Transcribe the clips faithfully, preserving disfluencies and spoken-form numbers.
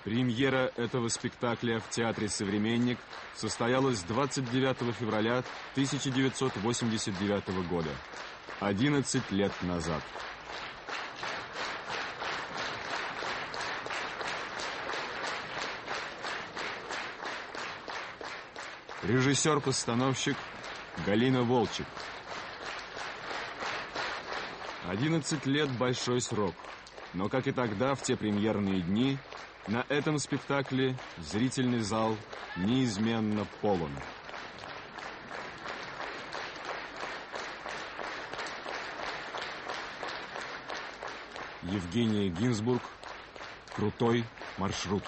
Премьера этого спектакля в театре «Современник» состоялась двадцать девятого февраля тысяча девятьсот восемьдесят девятого года, одиннадцать лет назад. Режиссер-постановщик Галина Волчек. одиннадцать лет – большой срок, но, как и тогда, в те премьерные дни, на этом спектакле зрительный зал неизменно полон. Евгения Гинзбург. Крутой маршрут.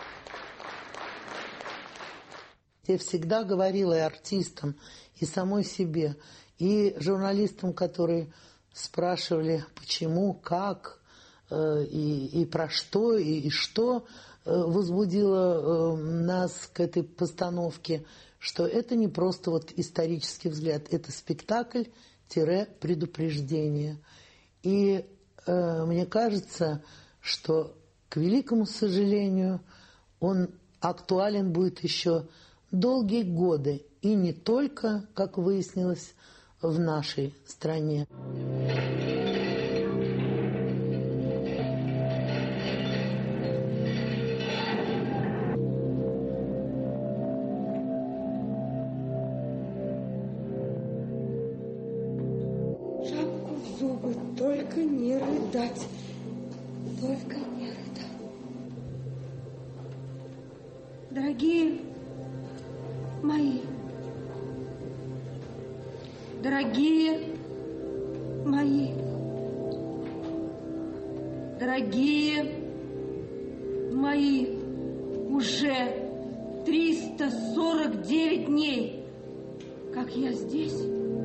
Я всегда говорила и артистам, и самой себе, и журналистам, которые спрашивали, почему, как, э, и, и про что, и, и что э, возбудило э, нас к этой постановке, что это не просто вот исторический взгляд, это спектакль-предупреждение. И э, мне кажется, что, к великому сожалению, он актуален будет еще долгие годы, и не только, как выяснилось, в нашей стране. Шапку в зубы, только не рыдать, только не рыдать. Дорогие мои, дорогие мои, дорогие мои, уже триста сорок девять дней, как я здесь.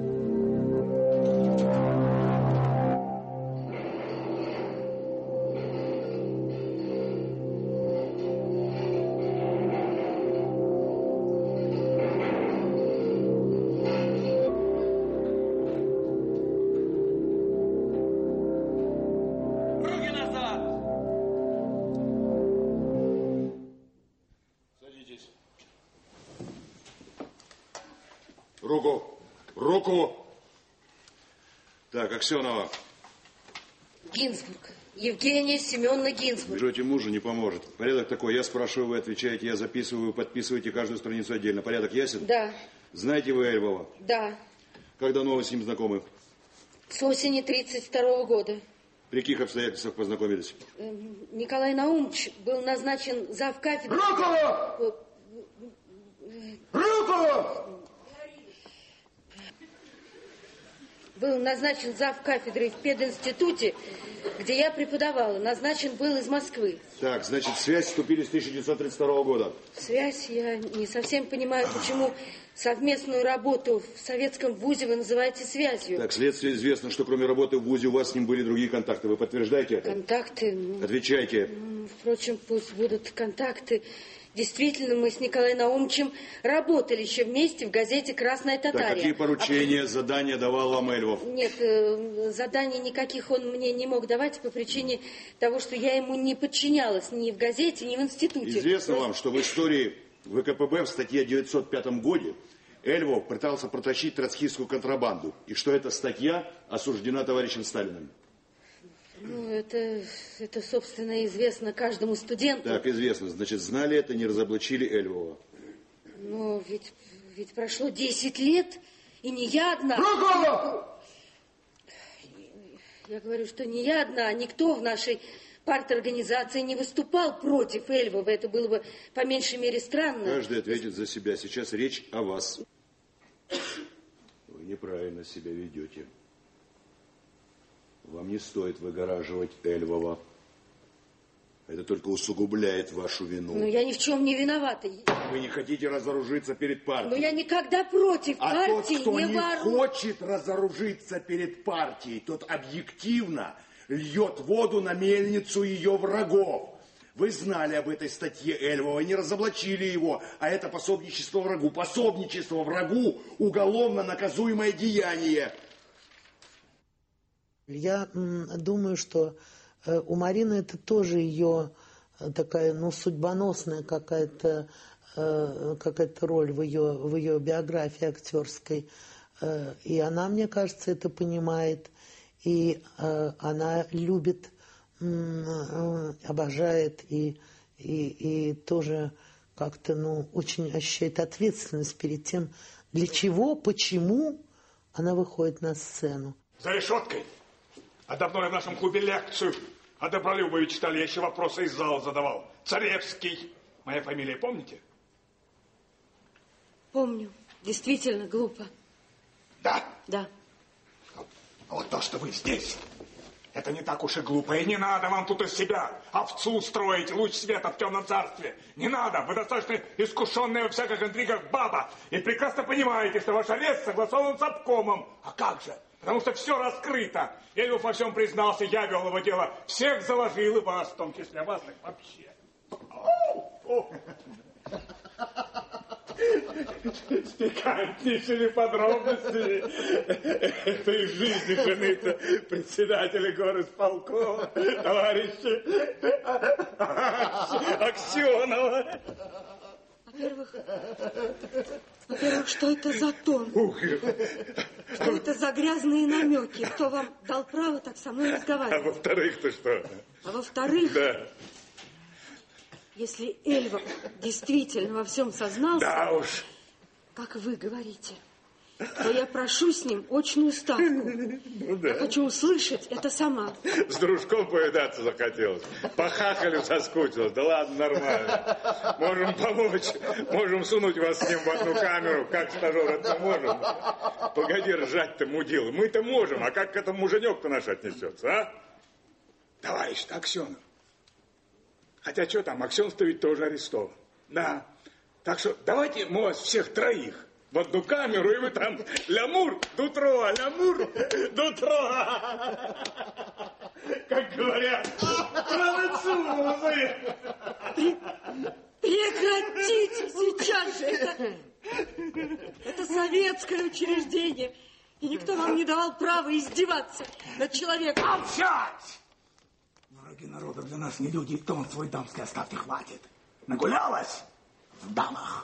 Руку! Руку! Так, Аксенова. Гинзбург. Евгения Семеновна Гинзбург. Бежите мужа, не поможет. Порядок такой. Я спрашиваю, вы отвечаете, я записываю, вы подписываете каждую страницу отдельно. Порядок ясен? Да. Знаете вы Эльвова? Да. Как давно вы с ним знакомы? С осени тридцать второго года. При каких обстоятельствах познакомились? Николай Наумович был назначен завкафедрой... Руку! Руку! Был назначен завкафедрой в пединституте, где я преподавала. Назначен был из Москвы. Так, значит, в связь вступили с тысяча девятьсот тридцать второго года. Связь? Я не совсем понимаю, почему совместную работу в советском вузе вы называете связью. Так, следствие известно, что кроме работы в вузе у вас с ним были другие контакты. Вы подтверждаете это? Контакты? Ну, отвечайте. Впрочем, пусть будут контакты. Действительно, мы с Николаем Наумовичем работали еще вместе в газете «Красная Татария». Так, какие поручения, а... задания давал вам Эльвов? Нет, э, заданий никаких он мне не мог давать по причине того, что я ему не подчинялась ни в газете, ни в институте. Известно Но... вам, что в истории ВКПБ в статье девятьсот пятом году Эльвов пытался протащить троцкистскую контрабанду, и что эта статья осуждена товарищем Сталиным. Ну, это, это, собственно, известно каждому студенту. Так, известно. Значит, знали это, не разоблачили Эльвова. Но ведь, ведь прошло десять лет, и не я одна. Руку! Я говорю, что не я одна, никто в нашей парторганизации не выступал против Эльвова. Это было бы, по меньшей мере, странно. Каждый ответит за себя. Сейчас речь о вас. Вы неправильно себя ведете. Вам не стоит выгораживать Эльвова. Это только усугубляет вашу вину. Но я ни в чем не виновата. Вы не хотите разоружиться перед партией. Но я никогда против а партии тот, кто не не вору... хочет разоружиться перед партией, тот объективно льет воду на мельницу ее врагов. Вы знали об этой статье Эльвова, не разоблачили его, а это пособничество врагу. Пособничество врагу – уголовно наказуемое деяние. Я думаю, что у Марины это тоже ее такая, ну, судьбоносная какая-то какая-то роль в ее, в ее биографии актерской. И она, мне кажется, это понимает. И она любит, обожает и, и, и тоже как-то, ну, очень ощущает ответственность перед тем, для чего, почему она выходит на сцену. За решеткой. А давно я в нашем клубе лекцию о Добролюбове читали, я еще вопросы из зала задавал. Царевский. Моя фамилия помните? Помню. Действительно глупо. Да? Да. А вот то, что вы здесь, это не так уж и глупо. И не надо вам тут из себя овцу строить, луч света в темном царстве. Не надо. Вы достаточно искушенная во всяких интригах баба. И прекрасно понимаете, что ваш арест согласован с обкомом. А как же? Потому что все раскрыто. Эльф во всем признался, я вел его дело. Всех заложил, и вас, в том числе вас, так вообще. С пикантнейшими подробностями этой жизни жены председателя горосполкома, товарища Аксенова. Во-первых, во-первых, что это за тон? Что это за грязные намеки? Кто вам дал право так со мной разговаривать? А во-вторых-то что? А во-вторых, да. Если Эльва действительно во всем сознался, да уж, как вы говорите, то я прошу с ним очную ставку. Ну, да. Хочу услышать это сама. С дружком повидаться захотелось. По-хахалю соскучилась. Да ладно, нормально. Можем помочь. Можем сунуть вас с ним в одну камеру. Как стажер это можем. Погоди ржать-то, мудила. Мы-то можем. А как к этому муженек-то наш отнесется, а? Товарищ-то Аксенов. Хотя что там, Аксенов-то ведь тоже арестован. Да. Так что давайте мы вас всех троих в одну камеру, и вы там лямур, дутро, лямур, дутро. Как говорят, французы. Прекратите сейчас же. Это, это советское учреждение. И никто вам не давал права издеваться над человеком. Молчать! Враги народа для нас не люди, и тон свой дамский оставьте хватит. Нагулялась в дамах.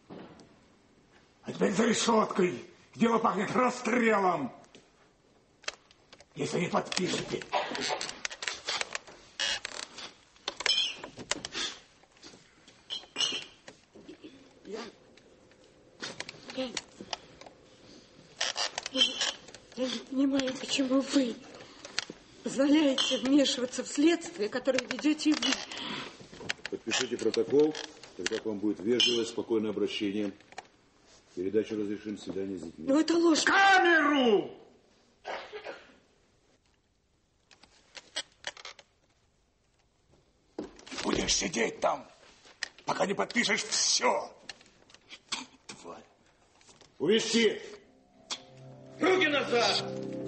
А теперь за решеткой. Дело пахнет расстрелом. Если не подпишете. Я... Я... Я... Я не понимаю, почему вы позволяете вмешиваться в следствие, которое ведете вы. Подпишите протокол, тогда к вам будет вежливое, спокойное обращение. Передачу разрешим, свидание с детьми. Ну, это ложь. Камеру! Будешь сидеть там, пока не подпишешь все. Тварь. Увести! Руки назад!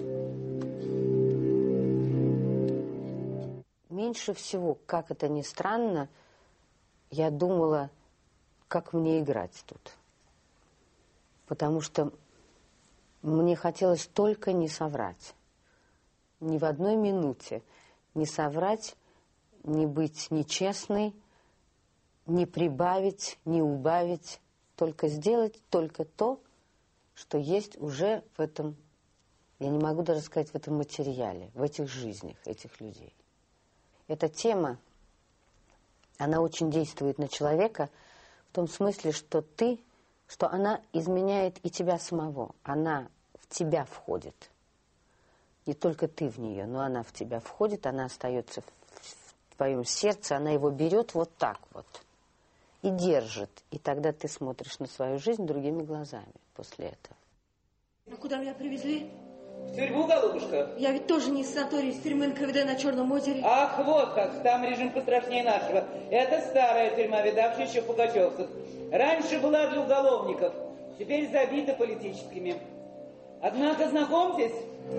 Меньше всего, как это ни странно, я думала, как мне играть тут. Потому что мне хотелось только не соврать. Ни в одной минуте не соврать, не быть нечестной, не прибавить, не убавить. Только сделать только то, что есть уже в этом, я не могу даже сказать, в этом материале, в этих жизнях этих людей. Эта тема, она очень действует на человека в том смысле, что ты, что она изменяет и тебя самого. Она в тебя входит. Не только ты в нее, но она в тебя входит, она остается в, в твоем сердце, она его берет вот так вот и держит. И тогда ты смотришь на свою жизнь другими глазами после этого. А куда меня привезли? В тюрьму, голубушка? Я ведь тоже не из санатория, из тюрьмы эн ка вэ дэ на Черном озере. Ах, вот как, там режим пострашнее нашего. Это старая тюрьма, видавшая еще пугачевцев. Раньше была для уголовников, теперь забита политическими. Однако, знакомьтесь,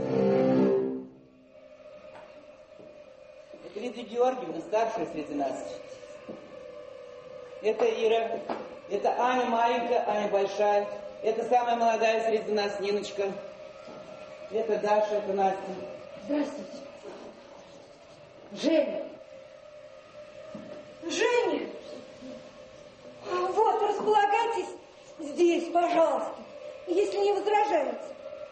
это Лидия Георгиевна, старшая среди нас. Это Ира, это Аня маленькая, Аня большая. Это самая молодая среди нас, Ниночка. Это Даша, это Настя. Здравствуйте. Женя. Женя! Вот, располагайтесь здесь, пожалуйста, если не возражаете.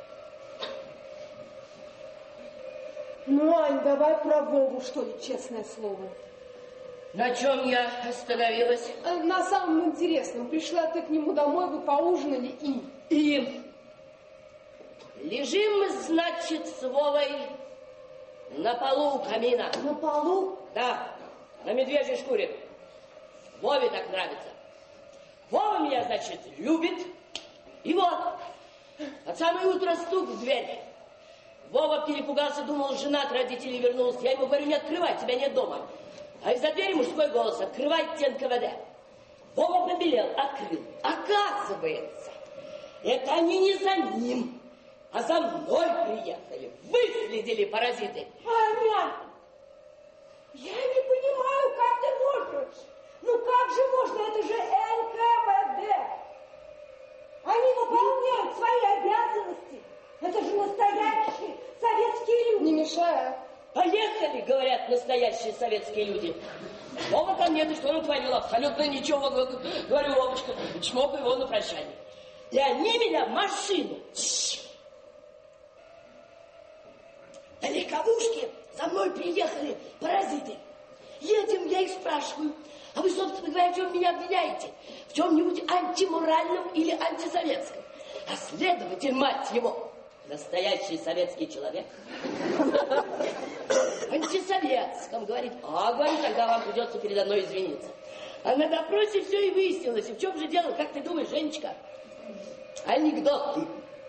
Ну, Ань, давай про Вову, что ли, честное слово. На чем я остановилась? На самом интересном. Пришла ты к нему домой, вы поужинали и... И... Лежим мы, значит, с Вовой на полу у камина. На полу? Да, на медвежьей шкуре. Вове так нравится. Вова меня, значит, любит. И вот, от самого утра стук в дверь. Вова перепугался, думал, женат, родители вернулся. Я ему говорю, не открывай, тебя нет дома. А из-за двери мужской голос, открывайте эн ка вэ дэ. Вова побелел, открыл. Оказывается, это они не за ним, а за мной приехали. Выследили паразиты. Аня, я не понимаю, как ты можешь. Ну как же можно, это же эн ка вэ дэ. Они выполняют свои обязанности. Это же настоящие советские люди. Не мешая. Поехали, говорят настоящие советские люди. Вова ко мне, ты что натворил? Абсолютно ничего. Говорю, Вовочка, чмокаю его на прощание. И они меня в машину. На легковушке за мной приехали паразиты. Едем, я их спрашиваю. А вы, собственно говоря, в чем меня обвиняете? В чем-нибудь антиморальном или антисоветском? А следователь, мать его, настоящий советский человек. Антисоветском, говорит. А, говорит, тогда вам придется передо мной извиниться. А на допросе все и выяснилось. И в чем же дело, как ты думаешь, Женечка? Анекдоты.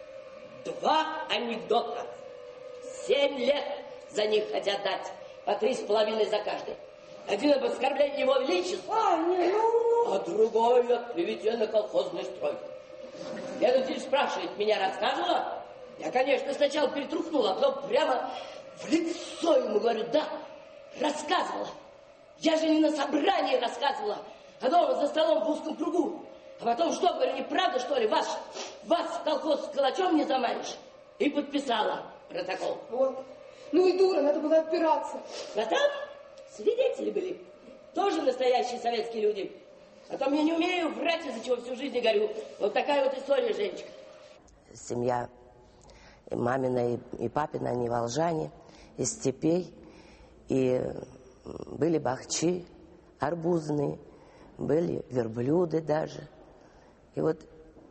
Два анекдота. Семь лет за них хотят дать. По три с половиной за каждый. Один об оскорблении его величества, а, не, ну... а другой от клевете на колхозный строй. Следователь спрашивает, меня рассказывала? Я, конечно, сначала перетрухнула, а потом прямо в лицо ему говорю, да, рассказывала. Я же не на собрании рассказывала, а дома за столом в узком кругу. А потом что, говорю, неправда, что ли, вас, вас в колхоз с калачом не заманишь? И подписала протокол. Вот. Ну и дура, надо было отпираться. А там свидетели были. Тоже настоящие советские люди. А то я не умею врать, из-за чего всю жизнь горю. Вот такая вот история, Женечка. Семья и мамина, и, и папина, они волжане, из степей. И были бахчи арбузные, были верблюды даже. И вот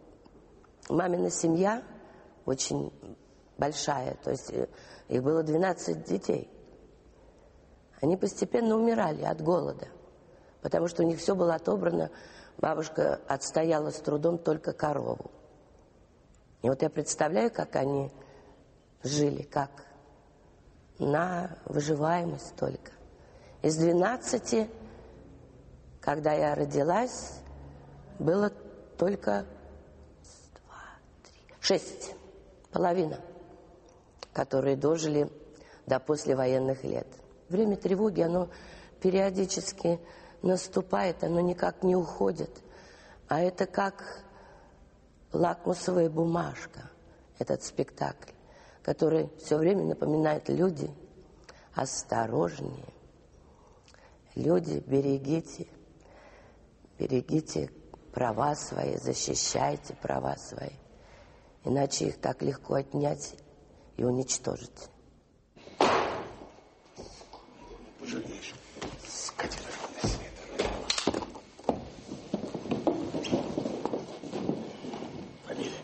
мамина семья очень большая, то есть их было двенадцать детей. Они постепенно умирали от голода, потому что у них все было отобрано. Бабушка отстояла с трудом только корову. И вот я представляю, как они жили, как на выживаемость только. Из двенадцати, когда я родилась, было только два, три, шесть, половина, которые дожили до послевоенных лет. Время тревоги, оно периодически наступает, оно никак не уходит. А это как лакмусовая бумажка, этот спектакль, который все время напоминает: люди, осторожнее, люди, берегите, берегите права свои, защищайте права свои, иначе их так легко отнять и уничтожить. Пожалеешь, скотина на свет. Фамилия?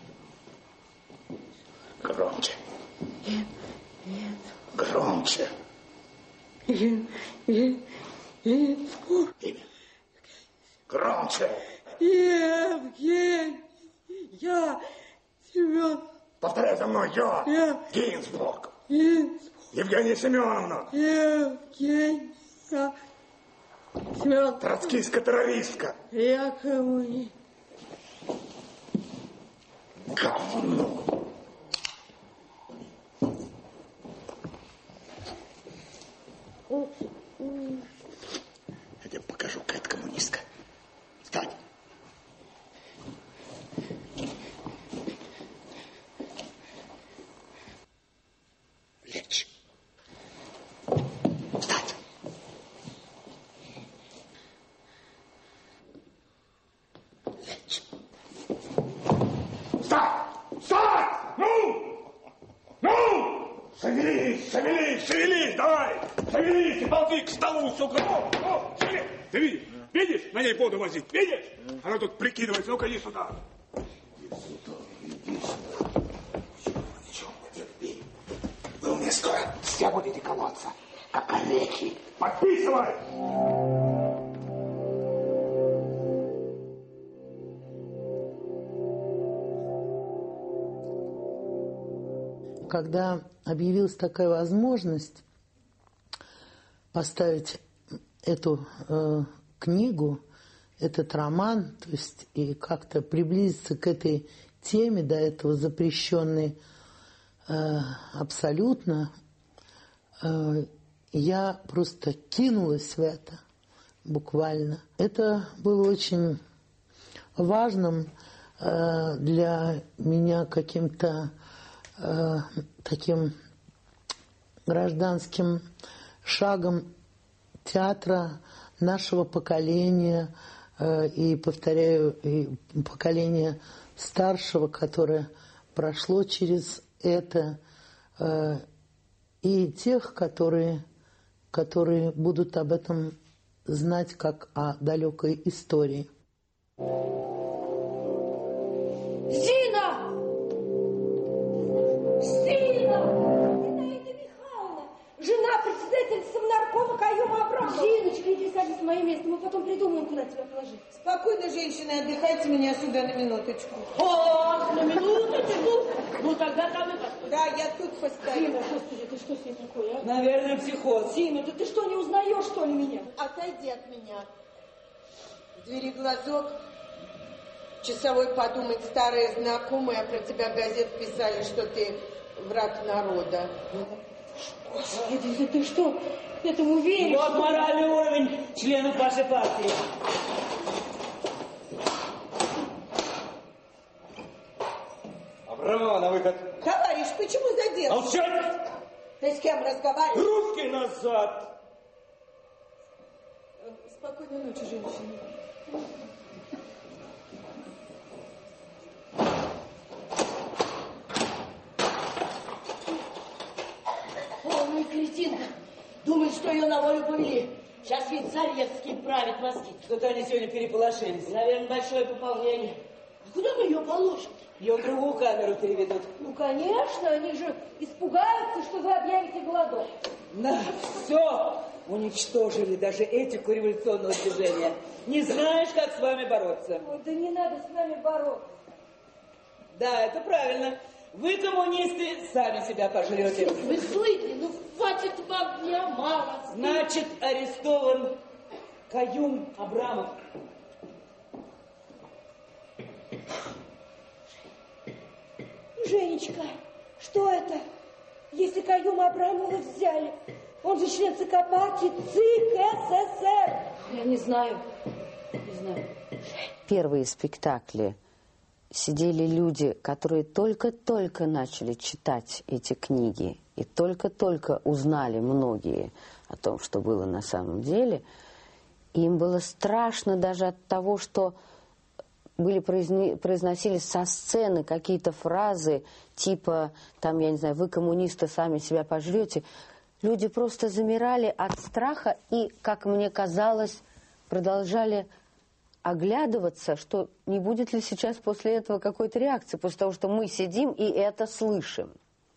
Громче. Нет, нет. Громче. Ен, ен, ен, Имя. Громче. Евгений, я, Семен. Повторяй за мной, я. Я. Гинзбург. Гинзбург. Евгения Семеновна. Евгения Семен. Троцкистка террористка. Я коммунист. Говно. Я тебе покажу, какая это коммунистка. Встань. Лечь. Встать. Шевелись, шевелись, шевелись, давай! Шевелись и ползи к столу, сука! О, шевелись! Ты видишь? Видишь? На ней воду возить, видишь? Она тут прикидывается, ну-ка иди сюда. Иди сюда, иди сюда. Ничего, не терпи. Вы у меня скоро все будете колоться, как орехи. Подписывай! Когда объявилась такая возможность поставить эту э, книгу, этот роман, то есть и как-то приблизиться к этой теме, до этого запрещенной э, абсолютно, э, я просто кинулась в это буквально. Это было очень важным э, для меня каким-то э, таким гражданским шагом театра нашего поколения э, и, повторяю, и поколения старшего, которое прошло через это, э, и тех, которые, которые будут об этом знать как о далекой истории. Зина! Зина! Зинаида Михайловна! Жена председателя Совнаркома Каюма Абрамова. Зиночка, иди садись в мое место, мы потом придумаем, куда тебя положить. Спокойно, женщины, отдыхайте, меня сюда на минуточку. Ох, на минуточку. Ну тогда там и постой. Да, я тут постою. Зина, господи, ты что с ней такое, а? Наверное, психоз. Зина, да ты что, не узнаешь, что ли, меня? Отойди от меня. В двери глазок. Часовой подумает, старые знакомые, а про тебя газет писали, что ты враг народа. Господи, да ты что, этому веришь? Вот моральный уровень членов вашей партии. Абрамова на выход. Товарищ, почему задерживаешь? Молчать! Ты с кем разговариваешь? Руки назад! Спокойной ночи, женщина. Полная кретинка. Думает, что ее на волю повели. Сейчас ведь Зарецкий правит мозги. Что-то они сегодня переполошились. Наверное, большое пополнение. А куда мы ее положим? Ее в другую камеру переведут. Ну, конечно, они же испугаются, что вы объявите голодовку. На все уничтожили, даже этику революционного движения. Не знаешь, как с вами бороться. Ой, да не надо с нами бороться. Да, это правильно. Вы, коммунисты, сами себя пожрете. Вы слышали? Ну, хватит вам дня мало. Значит, арестован Каюм Абрамов. Женечка, что это? Если Каюма Абрамова взяли, он же член ЦК партии ЦИК СССР. Я не знаю, не знаю. Первые спектакли сидели люди, которые только-только начали читать эти книги и только-только узнали многие о том, что было на самом деле. И им было страшно даже от того, что были произне... произносились со сцены какие-то фразы, типа, там, я не знаю, вы, коммунисты, сами себя пожрете. Люди просто замирали от страха и, как мне казалось, продолжали оглядываться, что не будет ли сейчас после этого какой-то реакции, после того, что мы сидим и это слышим.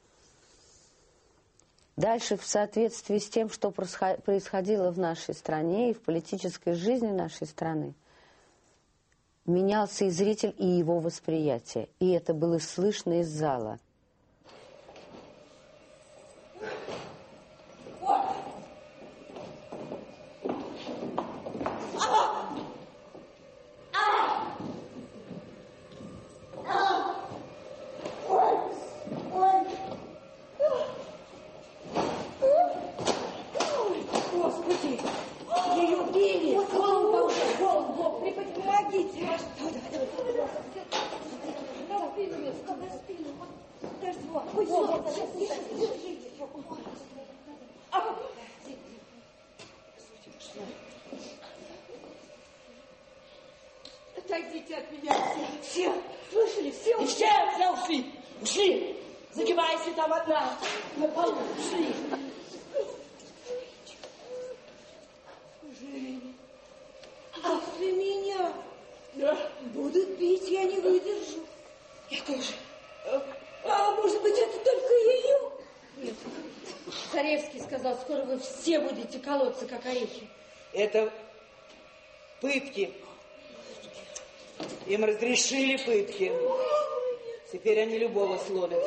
Дальше, в соответствии с тем, что происходило в нашей стране и в политической жизни нашей страны, менялся и зритель, и его восприятие. И это было слышно из зала. Господи, ее били. Голову, голову, приподнимите. Давай, спину место, давай спину. Подожди, вот. Ой, все, сейчас, держите. Отойдите от меня все. Все, слышали, все ушли. Все, все ушли, ушли. Загибайся там от одна на полу. Шли. Женя, после меня будут бить, я не выдержу. Я тоже. А может быть, это только ее? Нет. Царевский сказал, скоро вы все будете колоться, как орехи. Это пытки. Им разрешили пытки. Теперь они любого сломят.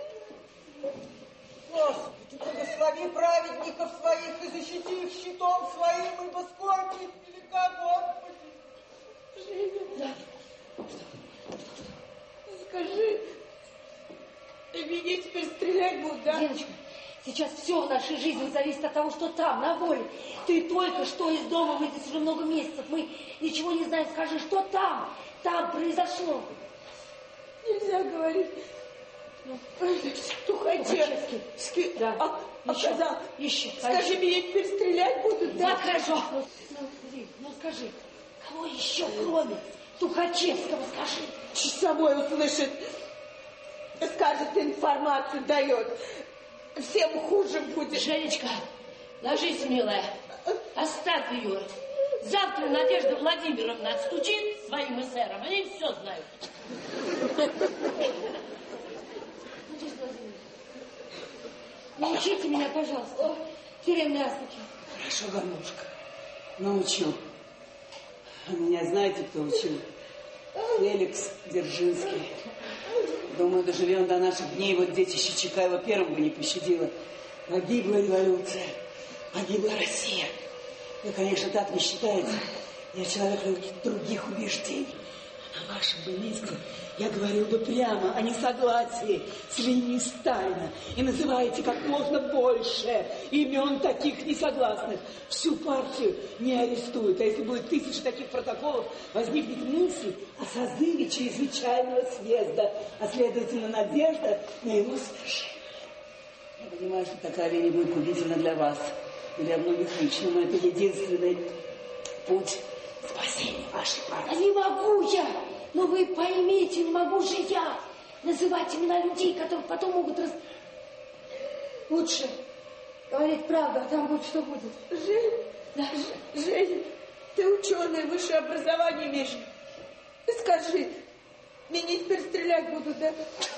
Господи, благослови праведников своих и защити их щитом своим, ибо скорбь их велика, Господи. Женя, да. Скажи, меня теперь стрелять будут, да? Леночка, сейчас все в нашей жизни зависит от того, что там, на воле. Ты только что из дома выйдешь уже много месяцев. Мы ничего не знаем. Скажи, что там, там произошло. Нельзя говорить. Тухачевский. Да. А, еще, сказал, еще. Скажи, меня теперь стрелять будут, да? Да, хорошо. Ну, ну, ну скажи, кого еще, кроме Тухачевского, скажи? Часовой услышит, скажет, информацию дает. Всем хуже будет. Женечка, ложись, милая. Оставь ее. Завтра Надежда Владимировна отстучит своим эсерам. Они все знают. Научите меня, пожалуйста, тюремной азбуке. Хорошо, Ганушка. Научу. А меня знаете, кто учил? Феликс Дзержинский. Думаю, доживем до наших дней. Вот детище Чикаева первого не пощадило. Погибла революция. Погибла Россия. Вы, конечно, так не считаете. Я человек других убеждений. На вашем бы месте я говорил бы прямо о несогласии с линией Сталина. И называете как можно больше имен таких несогласных. Всю партию не арестуют. А если будет тысяча таких протоколов, возникнет мысль о созыве чрезвычайного съезда, а следовательно надежда на его совершение. Я понимаю, что такая линия будет губительна для вас и для многих лично, но это единственный путь спасения вашей партии. Да не могу я! Но вы поймите, не могу же я называть имена людей, которых потом могут раз... Лучше говорить правду, а там будет что будет. Жень, да. Жень, ты ученый, высшее образование имеешь. Скажи, меня теперь стрелять будут, да?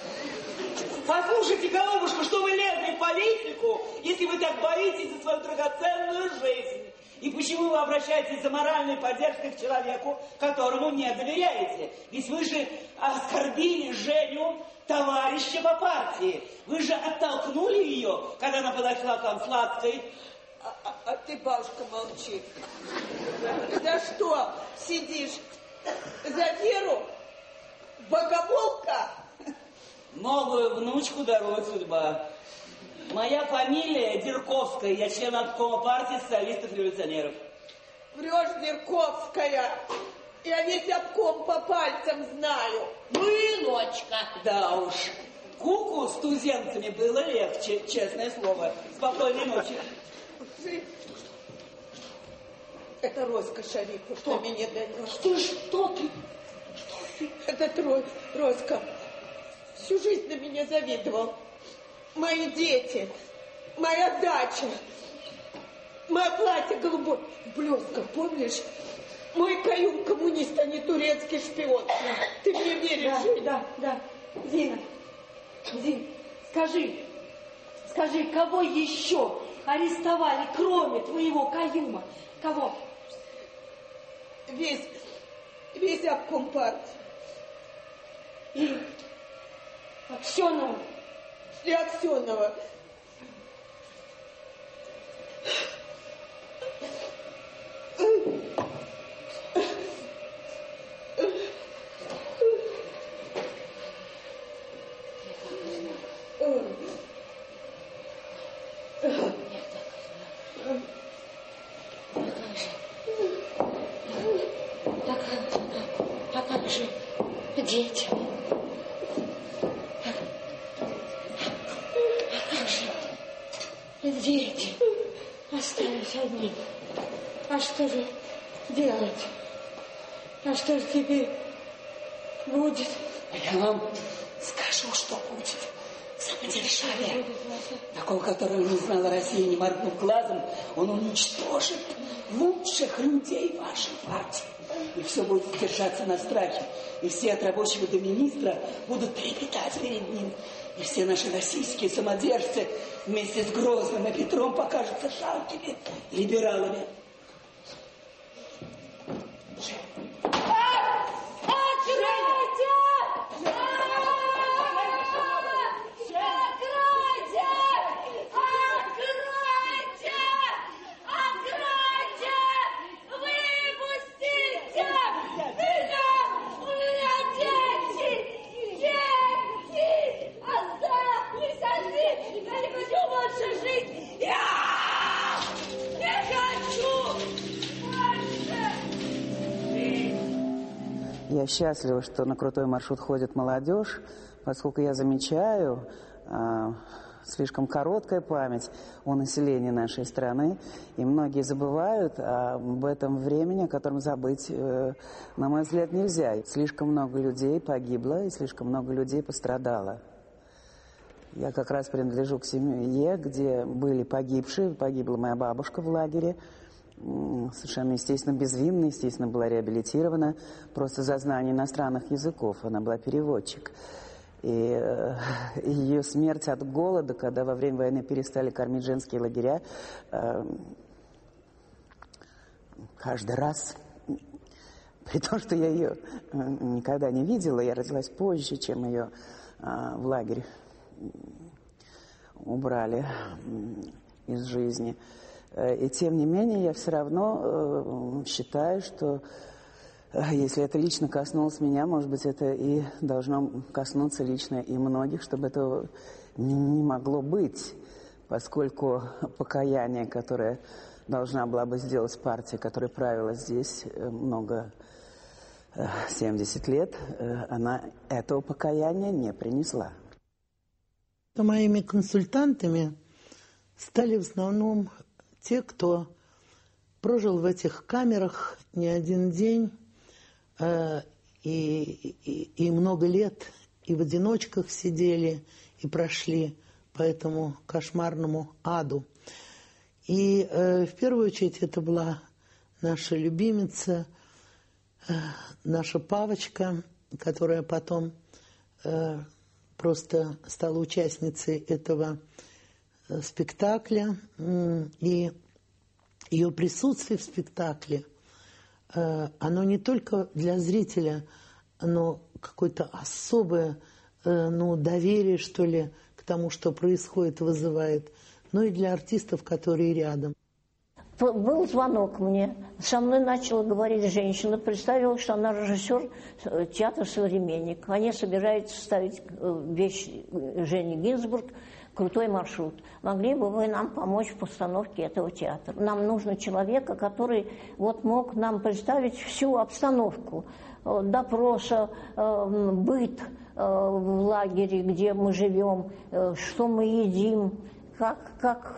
Послушайте, голубушка, что вы лезли в политику, если вы так боитесь за свою драгоценную жизнь? И почему вы обращаетесь за моральной поддержкой к человеку, которому не доверяете? Ведь вы же оскорбили Женю, товарища по партии. Вы же оттолкнули ее, когда она подошла к вам сладкой. А, а, а ты, бабушка, молчи. За что сидишь? За веру? Богомолка? Новую внучку дарует судьба. Моя фамилия Дерковская, я член обкома партии социалистов-революционеров. Врешь, Дерковская. Я весь обком по пальцам знаю. Мылочка. Да уж. Куку с туземцами было легче, честное слово. Спокойной ночи. Это Роська Шарипов, что меня донес. Что, что ты? Что ты? Этот Ро... Роська всю жизнь на меня завидовал. Мои дети, моя дача, мое платье голубое, блестка, помнишь? Мой каюм коммунист, а не турецкий шпион. Ты мне веришь? Да, да, да. Зина, Зин, скажи, скажи, кого еще арестовали, кроме твоего каюма? Кого? Весь, весь обком партии. И Аксенова. И Аксенова. А как же дети? Дети остались одни. А что же делать? А что же теперь будет? Я вам скажу, что будет. Сама Державе, такого, которого не знала Россия, не моргнув глазом, он уничтожит лучших людей вашей партии. И все будет держаться на страхе. И все от рабочего до министра будут трепетать перед ним. И все наши российские самодержцы вместе с Грозным и Петром покажутся жалкими либералами. Я счастлива, что на крутой маршрут ходит молодежь, поскольку я замечаю э, слишком короткая память у населения нашей страны, и многие забывают об этом времени, о котором забыть, э, на мой взгляд, нельзя. Слишком много людей погибло, и слишком много людей пострадало. Я как раз принадлежу к семье, где были погибшие. Погибла моя бабушка в лагере. Совершенно, естественно, безвинно, естественно, была реабилитирована просто за знание иностранных языков. Она была переводчик. И э, ее смерть от голода, когда во время войны перестали кормить женские лагеря, э, каждый раз, при том, что я ее никогда не видела, я родилась позже, чем ее э, в лагерь убрали из жизни. И тем не менее, я все равно э, считаю, что э, если это лично коснулось меня, может быть, это и должно коснуться лично и многих, чтобы этого не, не могло быть, поскольку покаяние, которое должна была бы сделать партия, которая правила здесь э, много, э, семьдесят лет, э, она этого покаяния не принесла. Моими консультантами стали в основном те, кто прожил в этих камерах не один день э, и, и, и много лет, и в одиночках сидели, и прошли по этому кошмарному аду. И э, в первую очередь это была наша любимица, э, наша Павочка, которая потом э, просто стала участницей этого спектакля, и ее присутствие в спектакле, оно не только для зрителя, но какое-то особое, ну, доверие, что ли, к тому, что происходит, вызывает, но и для артистов, которые рядом. Был звонок мне, со мной начала говорить женщина, представила, что она режиссер театра «Современник». Они собираются ставить вещь Жени Гинзбург «Крутой маршрут». Могли бы вы нам помочь в постановке этого театра? Нам нужно человека, который вот мог нам представить всю обстановку допроса, быт в лагере, где мы живем, что мы едим, как, как,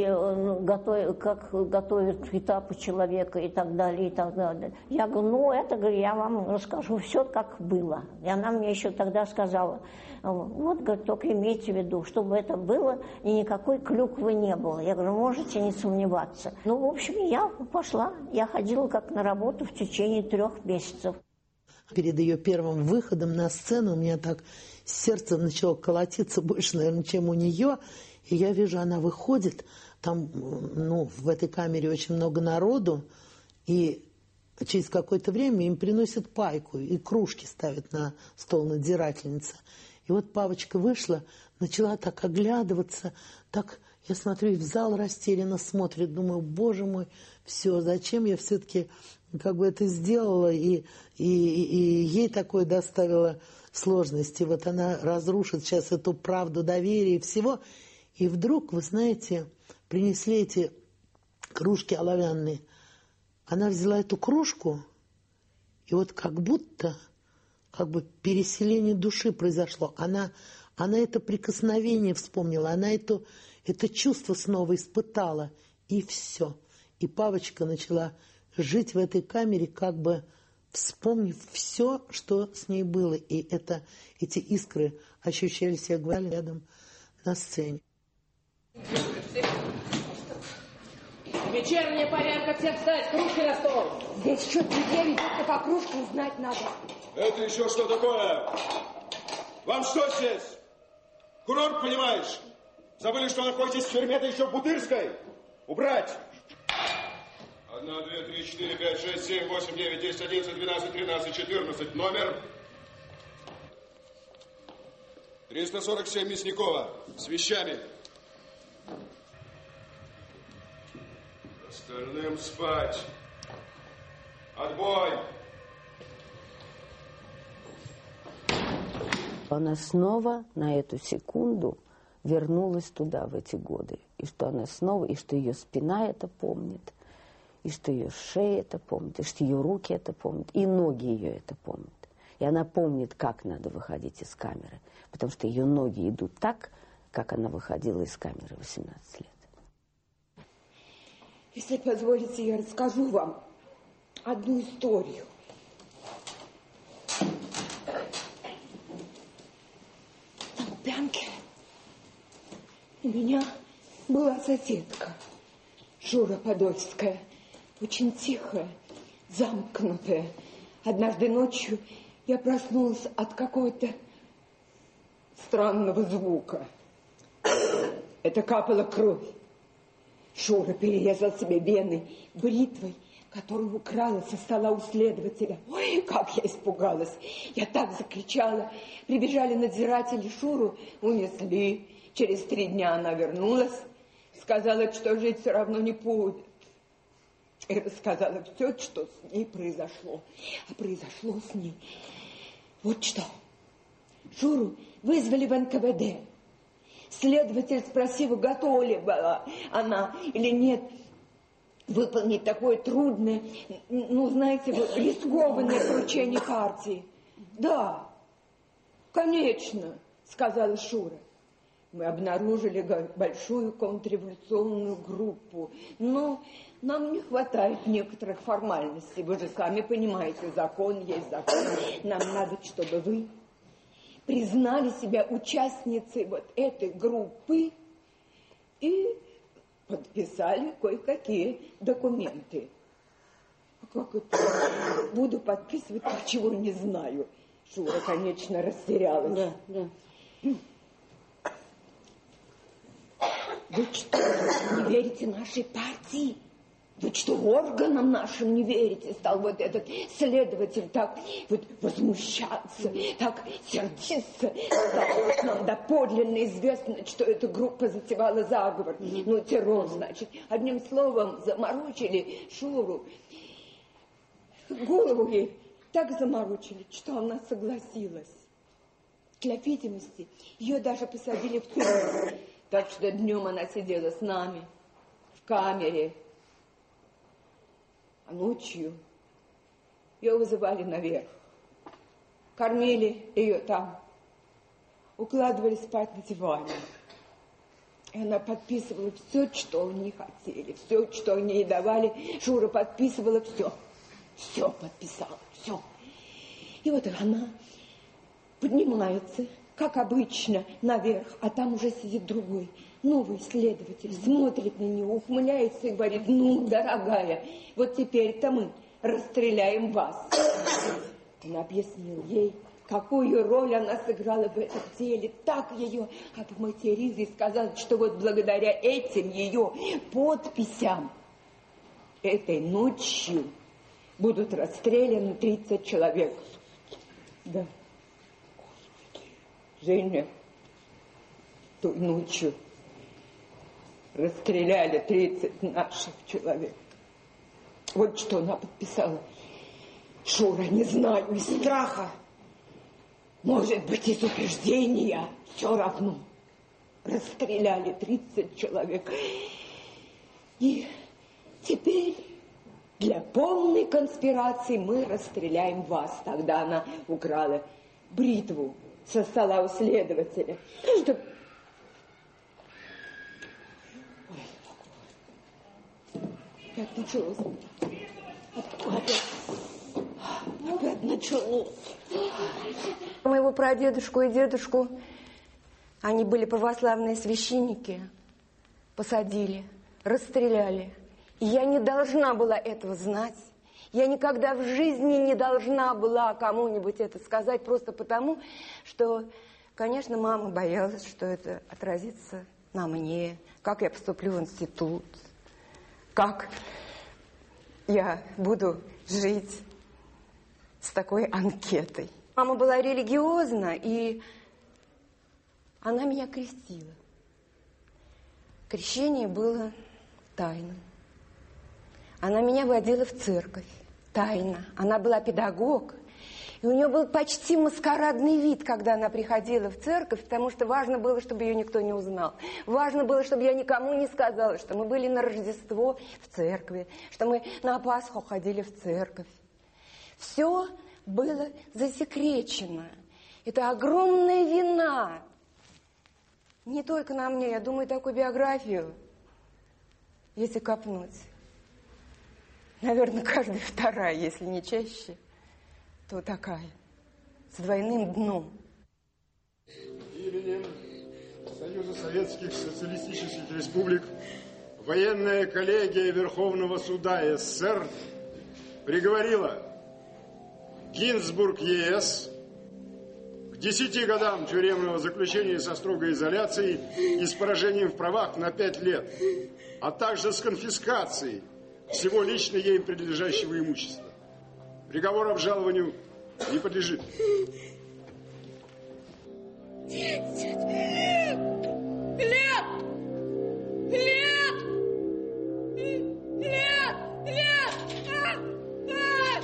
готов, как готовят к этапу человека и так далее, и так далее. Я говорю, ну это, говорю, я вам расскажу все, как было. И она мне еще тогда сказала, вот, говорит, только имейте в виду, чтобы это было, и никакой клюквы не было. Я говорю, можете не сомневаться. Ну, в общем, я пошла. Я ходила как на работу в течение трех месяцев. Перед ее первым выходом на сцену у меня так сердце начало колотиться больше, наверное, чем у нее. И я вижу, она выходит, там, ну, в этой камере очень много народу, и через какое-то время им приносят пайку, и кружки ставят на стол надзирательница. И вот Павочка вышла, начала так оглядываться, так, я смотрю, и в зал растерянно смотрит, думаю, боже мой, все, зачем я все-таки как бы это сделала, и, и, и ей такое доставило сложности. Вот она разрушит сейчас эту правду доверия и всего. И вдруг, вы знаете, принесли эти кружки оловянные. Она взяла эту кружку, и вот как будто, как бы переселение души произошло. Она, она это прикосновение вспомнила, она это, это чувство снова испытала, и все. И Павочка начала жить в этой камере, как бы вспомнив все, что с ней было. И это, эти искры ощущались, я говорю, рядом на сцене. Вечерняя порядка, всем встать, кружки на стол. Здесь счет людей, только по кружке узнать надо. Это еще что такое? Вам что здесь? Курорт, понимаешь? Забыли, что находитесь в тюрьме-то еще в Бутырской? Убрать! Одна, две, три, четыре, пять, шесть, семь, восемь, девять, десять, одиннадцать, двенадцать, тринадцать, четырнадцать. Номер? триста сорок семь Мясникова. С вещами. Остальным спать. Отбой! Она снова на эту секунду вернулась туда, в эти годы. И что она снова, и что ее спина это помнит, и что ее шея это помнит, и что ее руки это помнят, и ноги ее это помнят. И она помнит, как надо выходить из камеры, потому что ее ноги идут так, как она выходила из камеры в восемнадцать лет. Если позволите, я расскажу вам одну историю. На Лубянке у меня была соседка, Шура Подольская, очень тихая, замкнутая. Однажды ночью я проснулась от какого-то странного звука. Это капала кровь. Шура перерезал себе вены бритвой, которую украла со стола у следователя. Ой, как я испугалась. Я так закричала. Прибежали надзиратели, Шуру унесли. Через три дня она вернулась. Сказала, что жить все равно не будет. И рассказала все, что с ней произошло. А произошло с ней вот что. Шуру вызвали в эн ка вэ дэ. Следователь спросил, готова ли была она или нет выполнить такое трудное, ну, знаете, рискованное поручение партии. Да, конечно, сказала Шура. Мы обнаружили большую контрреволюционную группу, но нам не хватает некоторых формальностей. Вы же сами понимаете, закон есть закон. Нам надо, чтобы вы признали себя участницей вот этой группы и подписали кое-какие документы. А как это? Буду подписывать, ничего не знаю. Шура, конечно, растерялась. Да, да. Вы что, не верите нашей партии? Вы что, органам нашим не верите? Стал вот этот следователь так вот возмущаться, так сердиться. Стало нам доподлинно известно, что эта группа затевала заговор. Ну, террор, значит. Одним словом, заморочили Шуру. Голову ей так заморочили, что она согласилась. Для видимости, ее даже посадили в тюрьму. Так что днем она сидела с нами в камере. А ночью ее вызывали наверх. Кормили ее там. Укладывали спать на диване. И она подписывала все, что они хотели. Все, что они ей давали. Шура подписывала все. Все подписала. Все. И вот она поднимается, как обычно, наверх. А там уже сидит другой. Новый следователь смотрит на нее, ухмыляется и говорит: ну, дорогая, вот теперь-то мы расстреляем вас. Он объяснил ей, какую роль она сыграла в этом деле. Так ее обматерил и сказал, что вот благодаря этим ее подписям этой ночью будут расстреляны тридцать человек. Да. Женя, той ночью расстреляли тридцать наших человек. Вот что она подписала. Шура, не знаю, из страха, может быть, из убеждения, все равно. Расстреляли тридцать человек. И теперь для полной конспирации мы расстреляем вас. Тогда она украла бритву со стола у следователя, чтобы... Опять началось. Опять, опять началось. Моего прадедушку и дедушку Они были православные священники. Посадили, расстреляли. И я не должна была этого знать. Я никогда в жизни не должна была кому-нибудь это сказать, просто потому, что, конечно, мама боялась, что это отразится на мне, как я поступлю в институт, как я буду жить с такой анкетой. Мама была религиозна, и она меня крестила. Крещение было тайным. Она меня водила в церковь. Тайно. Она была педагог. И у нее был почти маскарадный вид, когда она приходила в церковь, потому что важно было, чтобы ее никто не узнал. Важно было, чтобы я никому не сказала, что мы были на Рождество в церкви, что мы на Пасху ходили в церковь. Все было засекречено. Это огромная вина. Не только на мне, я думаю, такую биографию, если копнуть. Наверное, каждая вторая, если не чаще, то такая, с двойным дном. Именем Союза Советских Социалистических Республик военная коллегия Верховного Суда СССР приговорила Гинзбург ЕС к десяти годам тюремного заключения со строгой изоляцией и с поражением в правах на пять лет, а также с конфискацией всего лично ей принадлежащего имущества. Приговор обжалованию не подлежит. Десять лет! Лет! Лет! Лет! Лет! А! А!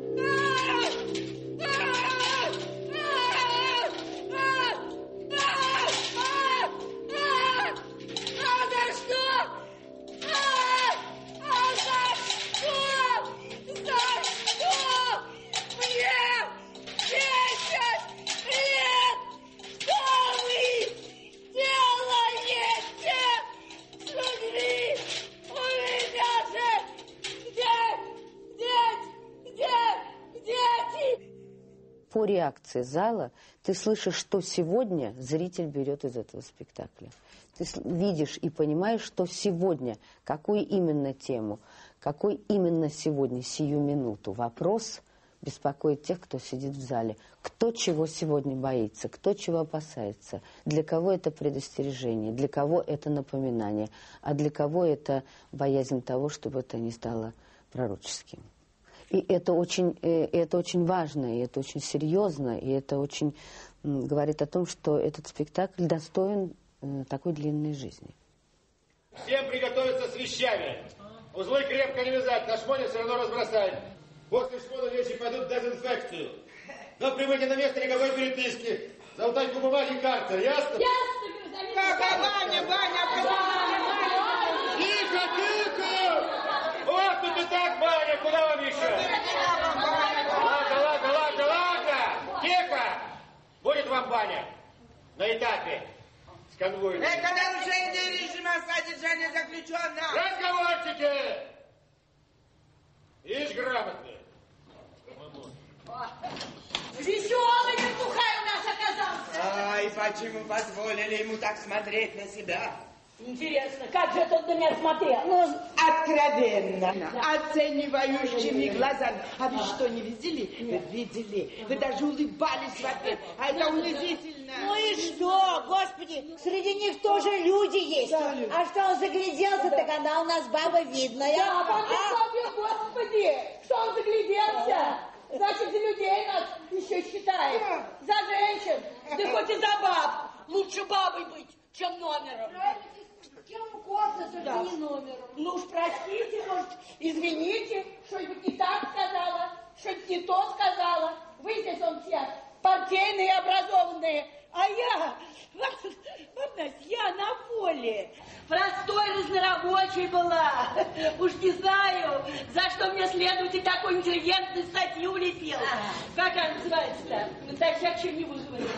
По реакции зала ты слышишь, что сегодня зритель берет из этого спектакля. Ты видишь и понимаешь, что сегодня, какую именно тему, какой именно сегодня, сию минуту вопрос беспокоит тех, кто сидит в зале. Кто чего сегодня боится, кто чего опасается, для кого это предостережение, для кого это напоминание, а для кого это боязнь того, чтобы это не стало пророческим. И это очень, это очень важно, и это очень серьезно, и это очень говорит о том, что этот спектакль достоин такой длинной жизни. Всем приготовиться с вещами. Узлы крепко не вязать, на шмоне все равно разбросать. После шмона вещи пойдут в дезинфекцию. До прибытия на место никакой переписки. За утайку бумаги и карты, ясно? Ясно, гражданин. Как, Ваня, Ваня, тихо, тихо! Вот тут и так, Ваня, куда вам еще? Ладно, ладно, ладно, ладно! Тихо! Будет вам баня на этапе с конвоем. Это нарушение режима содержания заключенных! Разговорчики! Ишь грамотные. Веселый вертухай у нас оказался! Ай, почему позволили ему так смотреть на себя? Интересно, как же тот на меня смотрел? Ну, откровенно, оценивающими глазами. А вы что, не видели? Вы видели. Вы даже улыбались в ответ. А это унизительно. Ну и что? Господи, среди них тоже люди есть. Да. А что он загляделся, да. Так она у нас баба видная. Да, а? Господи, что он загляделся? Значит, за людей нас еще считает. За женщин, да хоть и за баб. Лучше бабой быть, чем номером. Чем угодно, только да. Не номером. Ну уж простите, может, извините, что-нибудь не так сказала, что-нибудь не то сказала. Вы здесь, он все партийные, образованные, а я, вот, я на поле. Простой разнорабочей была. Уж не знаю, за что мне следователь такую интеллигентную статью улепил. Как она называется-то? Так, сейчас что-нибудь говорить.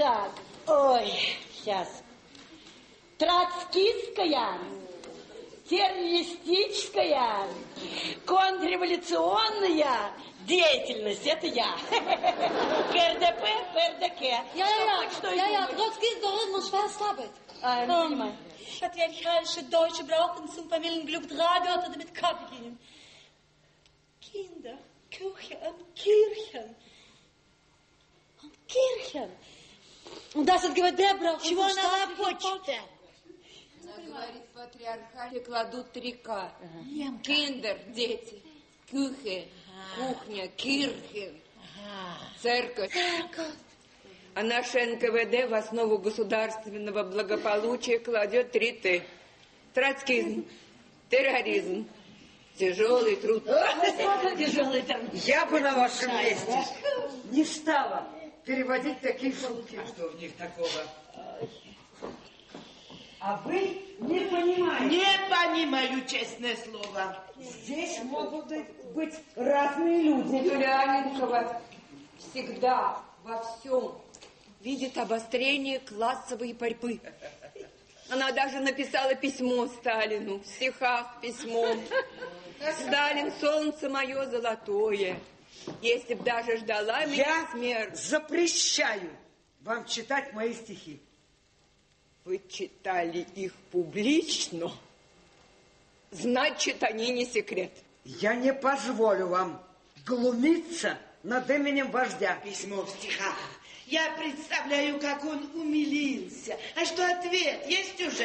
Так, ой, сейчас. Троцкистская террористическая, контрреволюционная деятельность. Это я. КРДП, ПРДК. Ja, ja, ja, ja, ja, Trotzki ist doch immer schwer slabet. А, не понимаю. Patriarchalische Deutsche brauchen zum Familienglück drei Wörter, damit K beginnen. Kinder, Küche und Kirchen. Und Kirchen. Und das hat ГВД braucht. Чего она хочет-то? Она говорит, в патриархате кладут три К. Киндер, дети. Кюхе, кухня, кирхе. Церковь. А наше эн ка вэ дэ в основу государственного благополучия кладет три Т. Троцкизм, терроризм, тяжелый труд. Тяжелый труд. Я бы на вашем месте не стала переводить такие шутки. А что в них такого? А вы не понимаете? Не понимаю, честное слово. Здесь могут быть разные люди. Юлианенкова всегда во всем видит обострение классовой борьбы. Она даже написала письмо Сталину, в стихах письмо. Сталин, солнце мое золотое, если б даже ждала меня смерть. Я запрещаю вам читать мои стихи. Вы читали их публично, значит, они не секрет. Я не позволю вам глумиться над именем вождя. Письмо в стихах. Я представляю, как он умилился. А что ответ? Есть уже?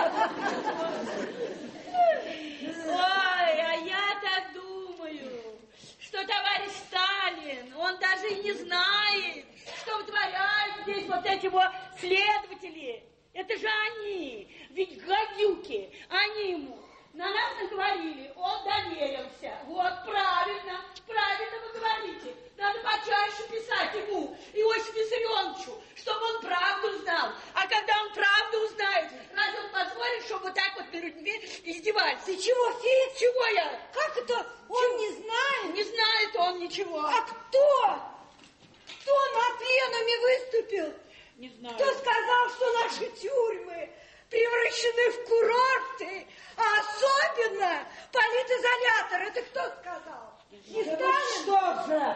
Ой, а я так думаю, что товарищ Сталин, он даже и не знает, что вытворяют здесь вот эти вот следователи. Это же они, ведь гадюки, они ему на нас наговорили, он доверился. Вот правильно, правильно вы говорите. Надо почаще писать ему, Иосифу Виссарионовичу, чтобы он правду знал. А когда он правду узнает, разве он позволит, чтобы вот так вот перед людьми издевались? Ты чего, Фит? Чего я? Как это? Он Чего? не знает? Не знает он ничего. А кто? Кто на пленуме выступил? Не знаю. Кто сказал, что наши тюрьмы превращены в курорты, а особенно политизолятор? Это кто сказал? Не Да Сталин? что же?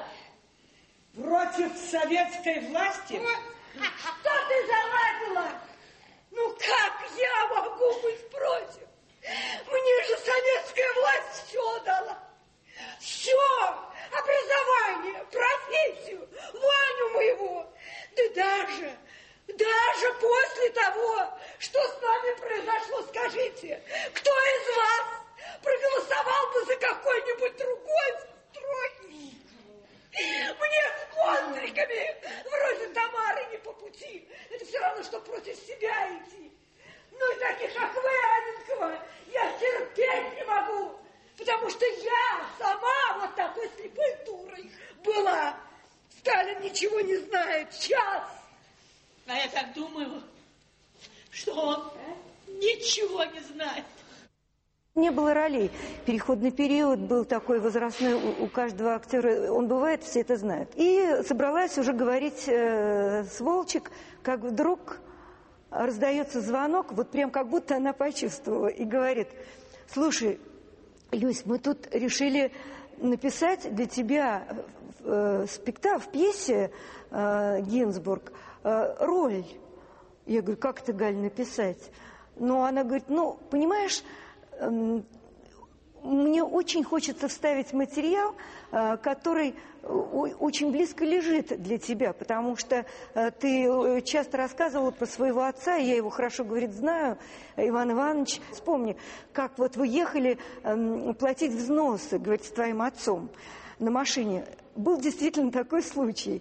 Против советской власти? Что ты заладила? Ну как я могу быть против? Мне же советская власть все дала. Все. Образование, профессию, Ваню моего. Да даже, даже после того, что с нами произошло, скажите, кто из вас проголосовал бы за какой-нибудь другой строй? Мне с контриками вроде Тамары не по пути. Это все равно, что против себя идти. Ну и таких, как вы, Аненкова, я терпеть не могу. Потому что я сама вот такой слепой дурой была. Сталин ничего не знает. Час. А я так думаю, что он ничего не знает. Не было ролей. Переходный период был такой возрастной у, у каждого актера. Он бывает, все это знают. И собралась уже говорить э, с Волчек, как вдруг раздается звонок, вот прям как будто она почувствовала, и говорит: слушай, Люсь, мы тут решили написать для тебя э, спектакль, в пьесе э, Гинзбург э, роль. Я говорю: как это, Галь, написать? Ну, она говорит: ну, понимаешь, э, мне очень хочется вставить материал, э, который очень близко лежит для тебя, потому что э, ты часто рассказывала про своего отца, и я его хорошо, говорит, знаю, Иван Иванович. Вспомни, как вот вы ехали э, платить взносы, говорит, с твоим отцом на машине. Был действительно такой случай.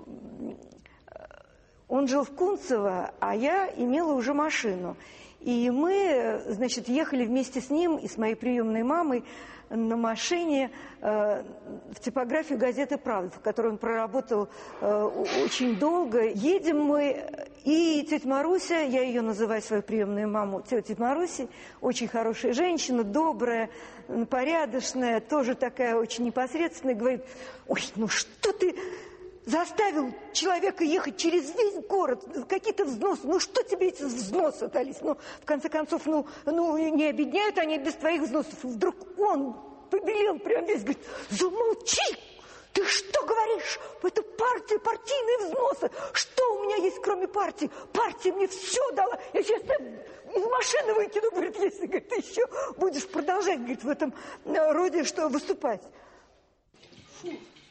Он жил в Кунцево, а я имела уже машину. И мы, значит, ехали вместе с ним и с моей приемной мамой на машине э, в типографию газеты «Правда», в которой он проработал э, очень долго. Едем мы, и тетя Маруся, я ее называю свою приемную маму, тетя Маруся, очень хорошая женщина, добрая, порядочная, тоже такая очень непосредственная, говорит: ой, ну что ты заставил человека ехать через весь город, какие-то взносы. Ну, что тебе эти взносы дались? Ну, в конце концов, ну, ну не обедняют они без твоих взносов. И вдруг он побелел прям весь, говорит, замолчи! Ты что говоришь? Это партия, партийные взносы. Что у меня есть, кроме партии? Партия мне все дала. Я сейчас из машины выкину, говорит, если, говорит, ты еще будешь продолжать, говорит, в этом роде, что выступать. Фу.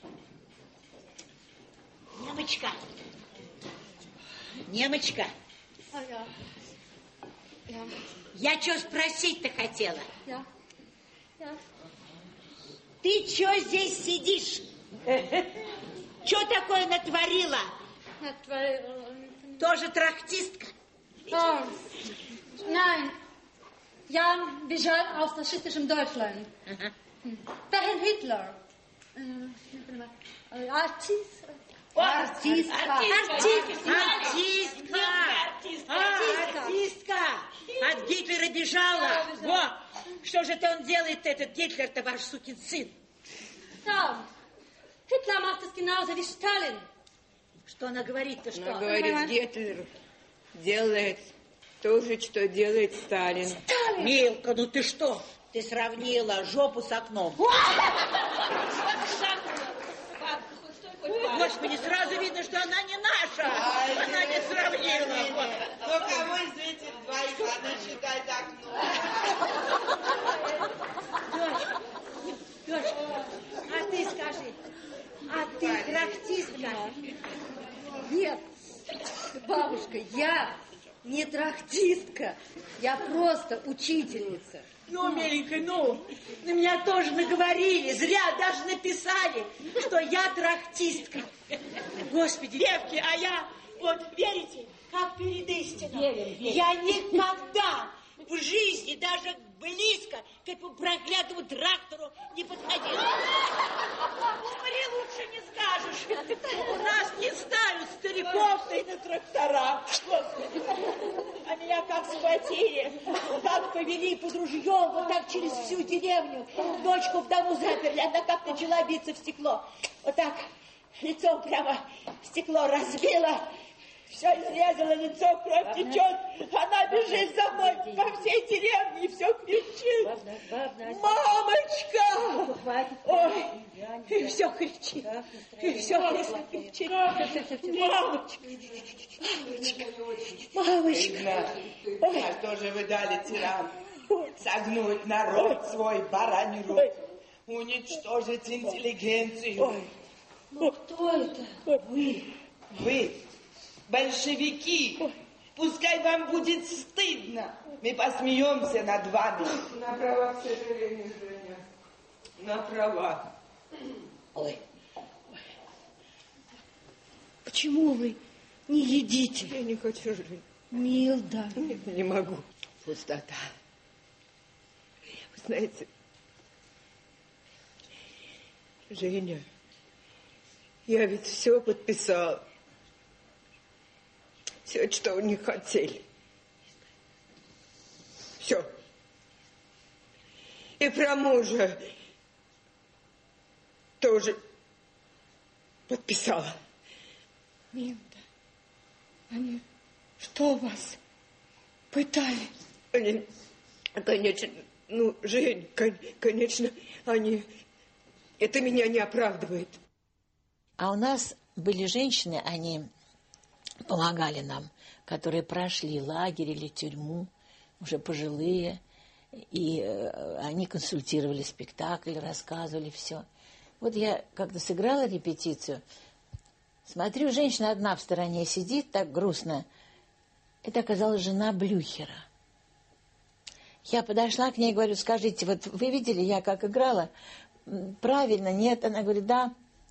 Немочка. Немочка. А я. Я. Я что спросить-то хотела? Я. Я. Ты что здесь сидишь? Что такое натворила? Натворила. Тоже трактистка? Oh. Nein. Я бежал aus faschistischen Deutschland. Uh-huh. Dahin Hitler. Артист. Артистка. Артистка. Артистка. Артистка. От Гитлера бежала. Во. Что же это он делает, этот Гитлер-то, ваш сукин сын? Да. Hitler macht es genauso wie Stalin. Что она говорит-то, что? Она говорит, Гитлер делает то же, что делает Сталин. Сталин! Милка, ну ты что? Ты сравнила жопу с окном. Господи, сразу видно, что она не наша. Она не сравнила. Но кого из этих двоих она считает окном? Дочка, а ты скажи, а ты трактистка? Нет, бабушка, я не трактистка, я просто учительница. Ну, миленькая, ну, на меня тоже наговорили, зря даже написали, что я трактистка. Господи, девки, а я, вот, верите, как перед истиной. Верим, верим. Я никогда в жизни даже близко к этому проклятому трактору не подходила. Умри, лучше не скажешь. У нас не ставят стариков и на трактора. Господи. А меня как схватили, как повели под ружьем, вот так через всю деревню. Дочку в дому заперли, она как начала биться в стекло. Вот так лицом прямо стекло разбила. Все изрезало лицо, кровь течет. Она бежит за мной по всей деревне и все кричит. Мамочка! Ой, и все кричит. И все кричит. Мамочка! Мамочка! Ой, а что же вы дали, тиран? Согнуть народ свой бараний рук. Уничтожить интеллигенцию. Ну, кто это? Вы. Вы. Большевики, пускай вам будет стыдно. Мы посмеемся над вами. На права, к сожалению, Женя. На права. Ой. Почему вы не едите? Я не хочу жить. Милда. Нет, не могу. Пустота. Вы знаете, Женя, я ведь все подписал. Все, что они хотели. Все. И про мужа тоже подписала. Милда, они что вас пытали? Они, конечно, ну, Жень, конечно, они... Это меня не оправдывает. А у нас были женщины, они... помогали нам, которые прошли лагерь или тюрьму, уже пожилые, и э, они консультировали спектакль, рассказывали все. Вот я как-то сыграла репетицию, смотрю, женщина одна в стороне сидит, так грустно. Это оказалась жена Блюхера. Я подошла к ней и говорю, скажите, вот вы видели, я как играла? Правильно, нет? Она говорит, да.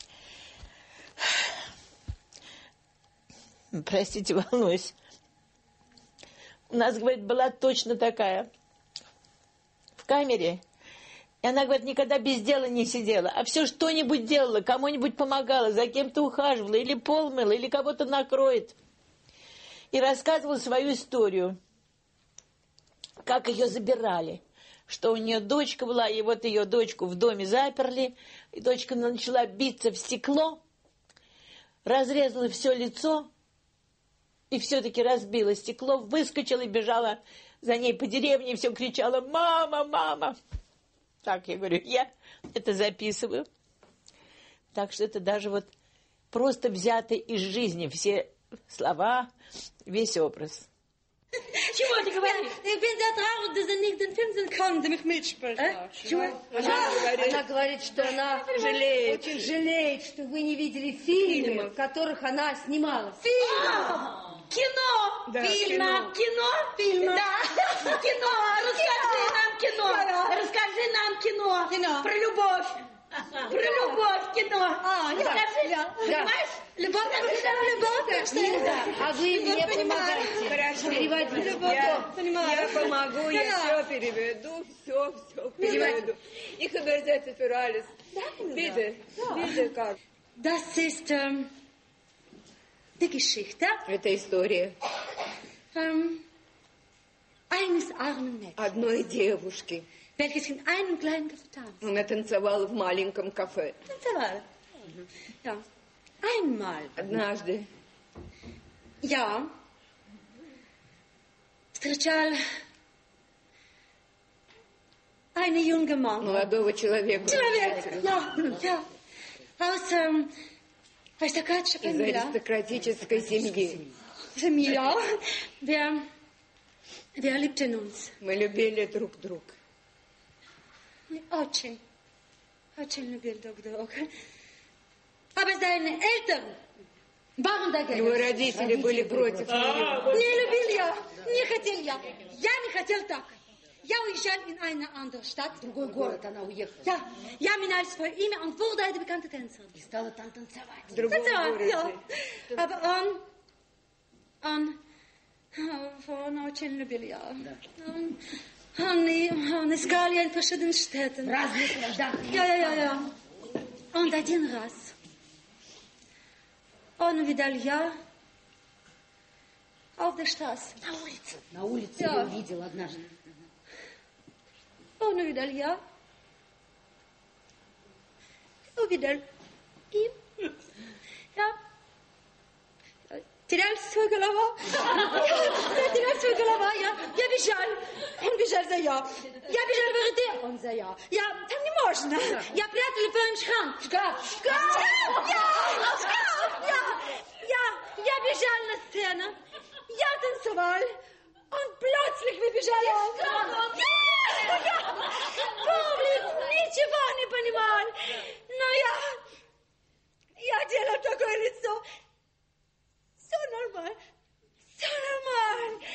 Простите, волнуюсь. У нас, говорит, была точно такая в камере. И она, говорит, никогда без дела не сидела. А все что-нибудь делала, кому-нибудь помогала, за кем-то ухаживала, или пол мыла, или кого-то накроет. И рассказывала свою историю. Как ее забирали. Что у нее дочка была, и вот ее дочку в доме заперли. И дочка начала биться в стекло. разрезала все лицо и все-таки разбила стекло, выскочила и бежала за ней по деревне, и все кричала: «Мама, мама!» Так, я говорю, я это записываю. Так что это даже вот просто взято из жизни, все слова, весь образ. Чего ты говоришь? Ich bin sehr traurig, dass er nicht den Film sehen kann, der mich mitspielt. Чего? Она, она говорит, что она жалеет, очень жалеет, что вы не видели фильмы, в которых она снималась. Фильм! Кино! Да, Фильма! Кино! Фильма! Да! Кино! Расскажи нам кино! Расскажи нам кино! Кино! Про любовь! Про любовь кино! А, расскажи! Понимаешь? Любовь, любовь, Милда, а вы мне помогаете. Хорошо. Переводите. Я, я помогу, я все переведу, все, все переведу. Ich übersetze für alles. Bitte, bitte, как? Das ist ähm, die Geschichte. Это история. Ähm, eines armen Mädchens. Одной девушки. Welches in einem kleinen Café tanzt. Она танцевала в маленьком кафе. Танцевала. Ja. Einmal. Однажды. Ja. Встречал einen jungen Mann. Молодого человека. Человек, ja, ja. Aus, ähm, аристократической Из семьи. аристократической семьи. Familie. Wir, wir liebten uns. Мы любили друг друга. Очень, очень любили друг друга. Aber seine Eltern waren dagegen. Его родители были против нее. Не любил я, не хотел я. Я не хотел так. Я уезжал in eine andere Stadt. В другой город она уехала. Ja, я менялась свое имя und wurde eine bekannte Tänzerin. И стала там танцевать. В другом городе. Ja. Aber он, он, он очень любил я. Он, он, он искал я in verschiedenen Städten. В разных городах. Ja, ja, ja, ja. Und один раз он увидел я auf der Straße. На улице. На улице Ja. я увидел однажды. Он увидел я. Увидел им. Я терял свою голову. Я терял свою голову. Я, я бежал. Он бежал за я. Я бежал впереди. Он за я. Я, там не можно. Я прятал в своем шкаф. Шкаф. Шкаф. Я, шкаф. Я, я, я бежал на сцену. Я танцевал. Он плötzlich выбежал. Я, публик ничего не понимал. Но я, я делал такое лицо. Все нормально. Все нормально.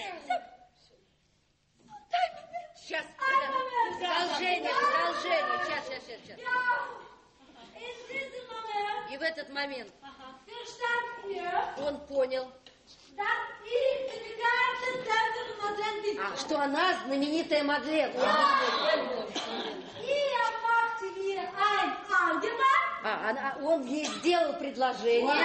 Сейчас, продолжение, продолжение. Сейчас, сейчас, сейчас, сейчас. И в этот момент он понял, а, что она знаменитая Мадлен. А, она, он ей сделал предложение.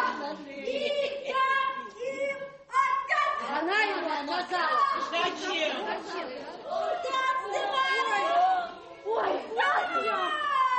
Она ему отказала. Зачем? Ой, Надя!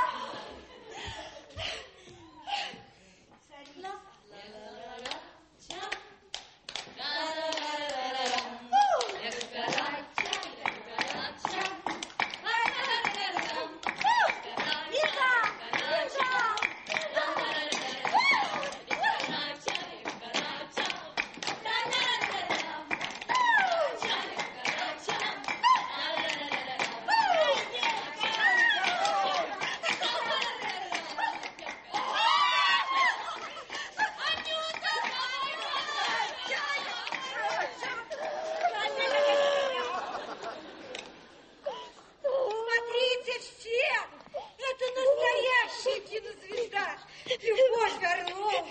Смотрите все! Это настоящая кинозвезда! Любовь Орлова!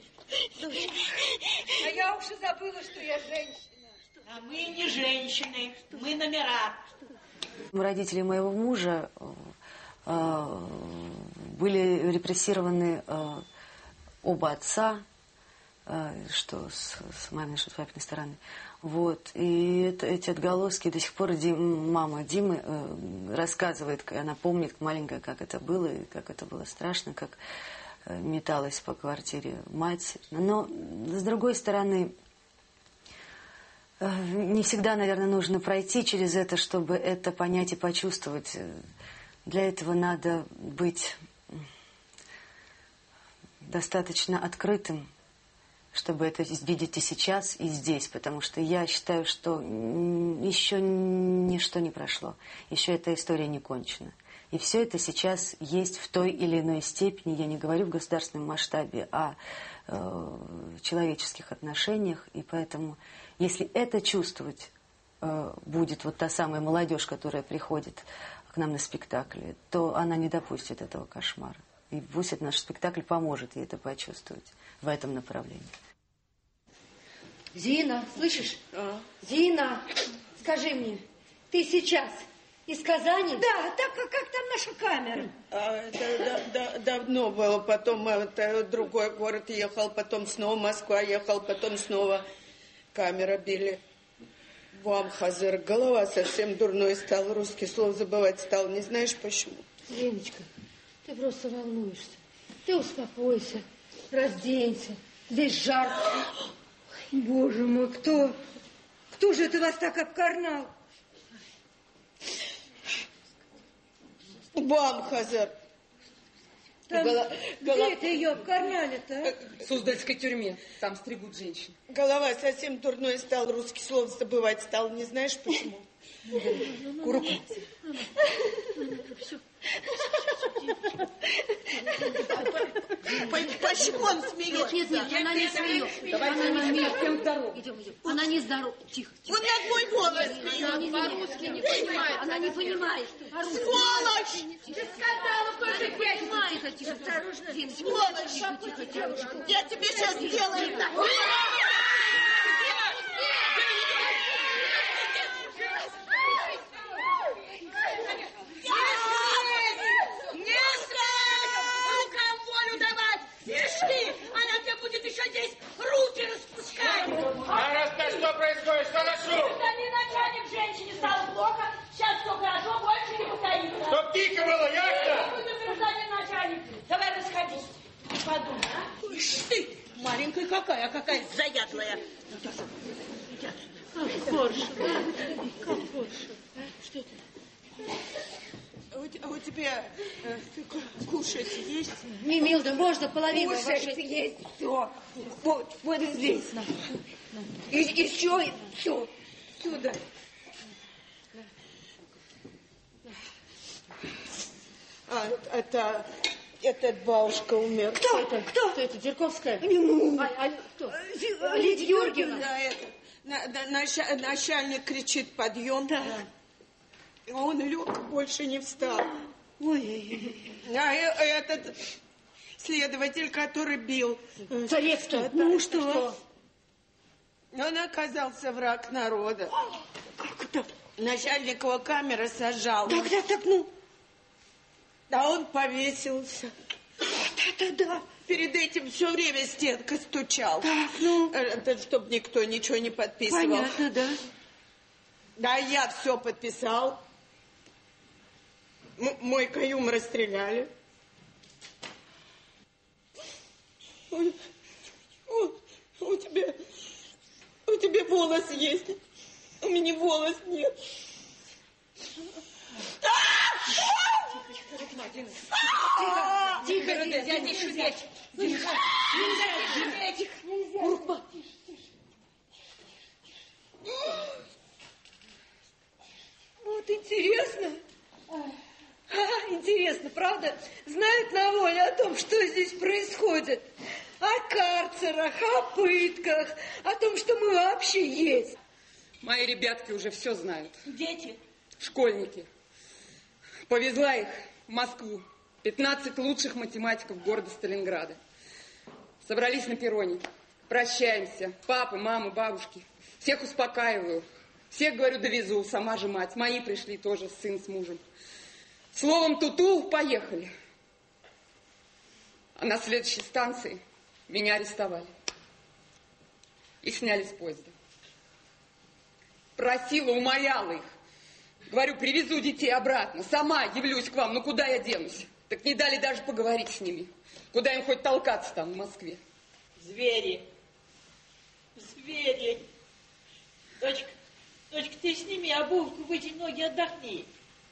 А я уж и забыла, что я женщина. А мы не женщины, мы номера. Родители моего мужа э, были репрессированы э, оба отца, э, что с, с маминой, что с папиной стороны. Вот. И это, эти отголоски до сих пор Дим, мама Димы э, рассказывает, она помнит маленькая, как это было, и как это было страшно, как металась по квартире мать. Но, с другой стороны, не всегда, наверное, нужно пройти через это, чтобы это понять и почувствовать. Для этого надо быть достаточно открытым, чтобы это видеть и сейчас, и здесь. Потому что я считаю, что еще ничто не прошло. Еще эта история не кончена. И все это сейчас есть в той или иной степени, я не говорю в государственном масштабе, а э, человеческих отношениях. И поэтому, если это чувствовать э, будет вот та самая молодежь, которая приходит к нам на спектакли, то она не допустит этого кошмара. И пусть наш спектакль поможет ей это почувствовать в этом направлении. Зина, слышишь? А? Зина, скажи мне, ты сейчас из Казани? Да, так как, как там наша камера? А, это да, да, давно было, потом это, другой город ехал, потом снова Москва ехал, потом снова камера били. Вам, Хазыр, голова совсем дурной стал, русский слов забывать стал, не знаешь почему? Леночка, ты просто волнуешься. Ты успокойся, разденься, здесь жарко. Боже мой, кто? Кто же это вас так обкорнал? Бам, Хазар. Там, Голо... Где Голо... это ее обкорняли-то, а? В Суздальской тюрьме. Там стригут женщин. Голова совсем дурной стал, русский слов забывать стал. Не знаешь почему? Руку. Почему он смеется? Нет, нет, она не смеется. Она не смеется. Идем, идем. Она не здорова. Тихо, тихо. Он над мой голос смеется. По-русски не понимает. Она не понимает. Сволочь! Без скандалов только понимает. Тихо, тихо, осторожно. Сволочь! Тихо, тихо. Я тебе сейчас сделаю. Она тебе будет еще здесь руки распускать. А раз-то что происходит? Что ношу? Гражданин начальник, женщине стало плохо. Сейчас все хорошо, больше не повторится. Чтоб тихо было, ясно? Гражданин начальник, давай расходись. Подумай, а? Ишь ты, маленькая какая, а какая заядлая. Как хорошо, как хорошо. Что это? А у тебя э, кушать есть? Не, Милда, можно половину кушать вашей... есть, все. Вот, вот здесь. На. И еще, все. Сюда. А, это, этот бабушка умер. Кто это? Кто? Кто это? Дерковская? Ну. А, а, кто? Лидия Георгиевна. Да, это, на, на, начальник кричит подъем. Да. А он лег, больше не встал. Ой. А этот следователь, который бил. Зарецкий. Ну что? что? Он оказался враг народа. Как это? Начальник его камеры сажал. Так, так, так, ну. А он повесился. Да-да-да. Перед этим все время стенка стучал. Так, ну. Это чтобы никто ничего не подписывал. Понятно, да. Да, я все подписал. М- мой каюм расстреляли. У, у, у тебя, у тебя волос есть. У меня волос нет. Тихо, тихо, нельзя здесь шуметь. Нельзя, нельзя здесь шуметь. Нельзя. Вот интересно. А, интересно, правда? Знают на воле о том, что здесь происходит. О карцерах, о пытках, о том, что мы вообще есть. Мои ребятки уже все знают. Дети? Школьники. Повезла их в Москву. пятнадцать лучших математиков города Сталинграда. Собрались на перроне. Прощаемся. Папы, мамы, бабушки. Всех успокаиваю. Всех, говорю, довезу. Сама же мать. Мои пришли тоже, сын с мужем. Словом, ту-ту, поехали. А на следующей станции меня арестовали. И сняли с поезда. Просила, умоляла их. Говорю, привезу детей обратно. Сама явлюсь к вам. Ну, куда я денусь? Так не дали даже поговорить с ними. Куда им хоть толкаться там в Москве? Звери. Звери. Дочка, дочка, ты сними обувку, вытяни ноги, отдохни.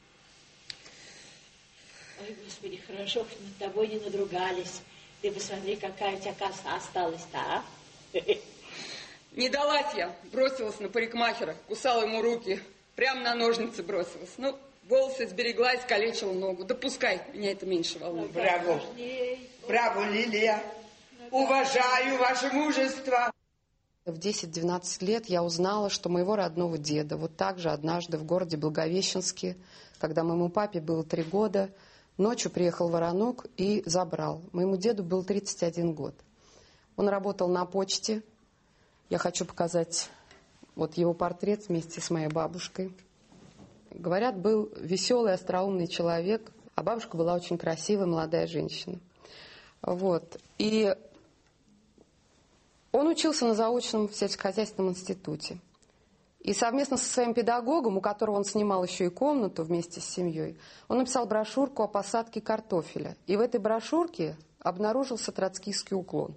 Ой, Господи, хорошо, что над тобой не надругались. Ты посмотри, какая у тебя коса осталась-то, а? Не далась я. Бросилась на парикмахера, кусала ему руки. Прямо на ножницы бросилась. Ну, волосы сберегла, искалечила ногу. Да пускай, меня это меньше волнует. Браво. Браво, Лилия. Уважаю ваше мужество. В десять-двенадцать лет я узнала, что моего родного деда вот так же однажды в городе Благовещенске, когда моему папе было три года, ночью приехал воронок и забрал. Моему деду был тридцать один год. Он работал на почте. Я хочу показать вот его портрет вместе с моей бабушкой. Говорят, был веселый, остроумный человек, а бабушка была очень красивая, молодая женщина. Вот. И он учился на заочном сельскохозяйственном институте. И совместно со своим педагогом, у которого он снимал еще и комнату вместе с семьей, он написал брошюрку о посадке картофеля. И в этой брошюрке обнаружился троцкистский уклон.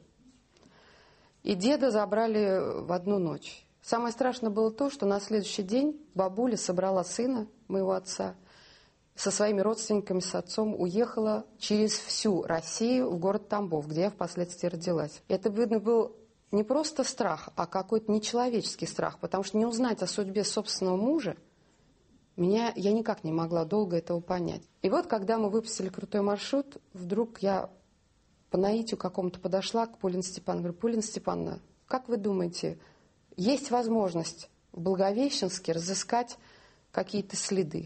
И деда забрали в одну ночь. Самое страшное было то, что на следующий день бабуля собрала сына, моего отца, со своими родственниками, с отцом, уехала через всю Россию в город Тамбов, где я впоследствии родилась. Это, видно, был не просто страх, а какой-то нечеловеческий страх, потому что не узнать о судьбе собственного мужа, меня, я никак не могла долго этого понять. И вот, когда мы выпустили «Крутой маршрут», вдруг я по наитию какому-то подошла к Полине Степановне. Говорю: Полина Степановна, как вы думаете, есть возможность в Благовещенске разыскать какие-то следы?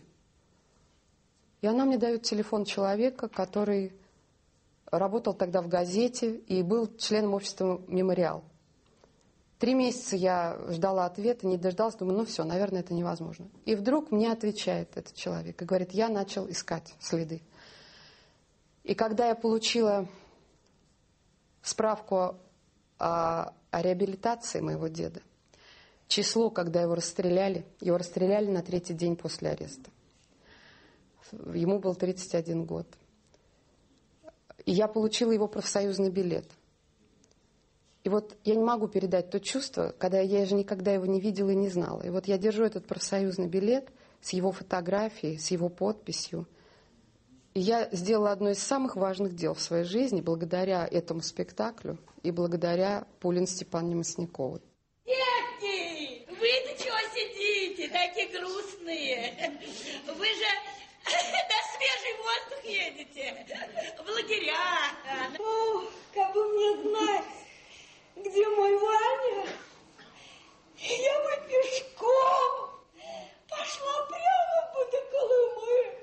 И она мне дает телефон человека, который работал тогда в газете и был членом общества «Мемориал». Три месяца я ждала ответа, не дождалась, думаю, ну все, наверное, это невозможно. И вдруг мне отвечает этот человек и говорит: я начал искать следы. И когда я получила справку о, о реабилитации моего деда, число, когда его расстреляли, его расстреляли на третий день после ареста. Ему был тридцать один год. И я получила его профсоюзный билет. И вот я не могу передать то чувство, когда я же никогда его не видела и не знала. И вот я держу этот профсоюзный билет с его фотографией, с его подписью. И я сделала одно из самых важных дел в своей жизни благодаря этому спектаклю и благодаря Полине Степановне Мясниковой. Девки, вы-то чего сидите, такие грустные? Вы же на свежий воздух едете, в лагеря. Ох, как бы мне знать, где мой Ваня? Я бы пешком пошла прямо по Колымы.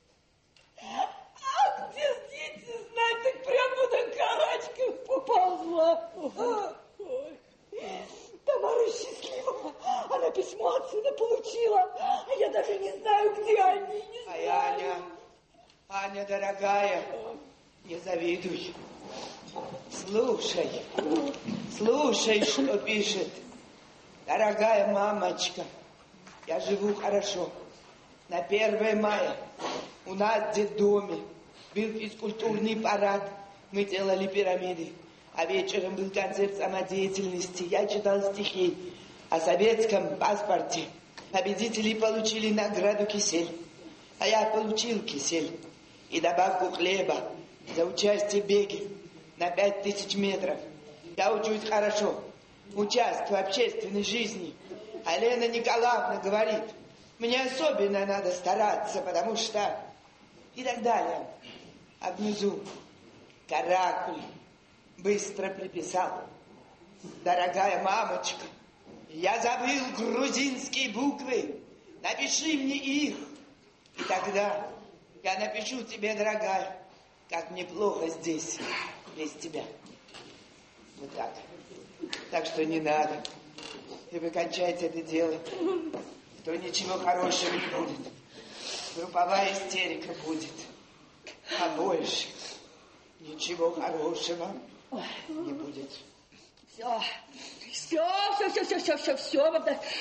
А где дети знать, так прямо на карачках поползла. Тамара счастлива. Она письмо отсюда получила, а я даже не знаю, где они. Не знаю. А Аня, Аня, дорогая, не завидуй. Слушай, слушай, что пишет. Дорогая мамочка, я живу хорошо. На первое мая у нас в детдоме был физкультурный парад. Мы делали пирамиды. А вечером был концерт самодеятельности. Я читал стихи о советском паспорте. Победители получили награду кисель. А я получил кисель и добавку хлеба за участие в беге на пять тысяч метров. Я учусь хорошо, участвую в общественной жизни. А Лена Николаевна говорит, мне особенно надо стараться, потому что... И так далее. А внизу каракуль быстро приписал. Дорогая мамочка, я забыл грузинские буквы. Напиши мне их. И тогда я напишу тебе, дорогая, как мне плохо здесь, без тебя. Вот так. Так что не надо. И вы кончайте это дело, то ничего хорошего не будет. Групповая истерика будет. А больше ничего хорошего не будет. Все, все, все, все, все, все, все, все.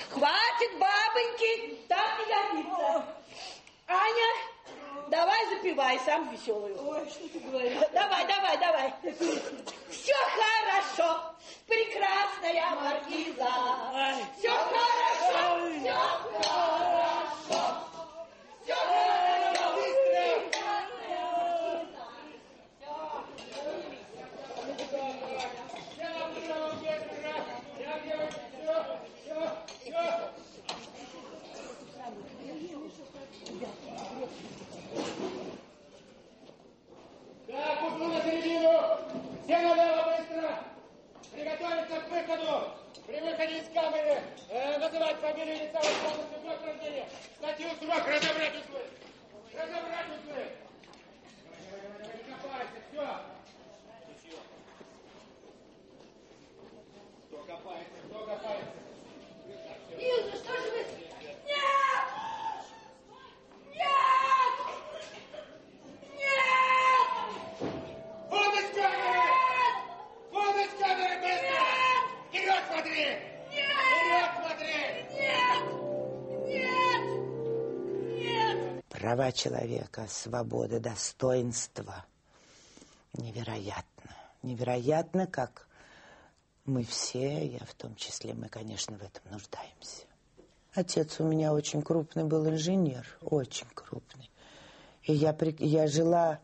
Хватит, бабоньки, так не годится. Аня, давай запивай. Напевай сам веселую. Ой, что ты говоришь? Давай, давай, давай. Все хорошо, прекрасная маркиза. Все хорошо, все хорошо. Все хорошо. Так, узлу на середину. Все налево быстро. Приготовиться к выходу. При выходе из камеры э, называть фамилию лица возможности год рождения. Статью срок разобрать узлы. Разобрать узлы. Не копайся, все. Кто копается, кто копается. Илза, что же вы... Нет! Нет! Нет! Вон из камеры! Вон из камеры, быстро! Вперед смотри! Вперед смотри! Нет! Нет! Нет! Права человека, свобода, достоинство. Невероятно. Невероятно, как мы все, я в том числе, мы, конечно, в этом нуждаемся. Отец у меня очень крупный был инженер, очень крупный. И я, я жила,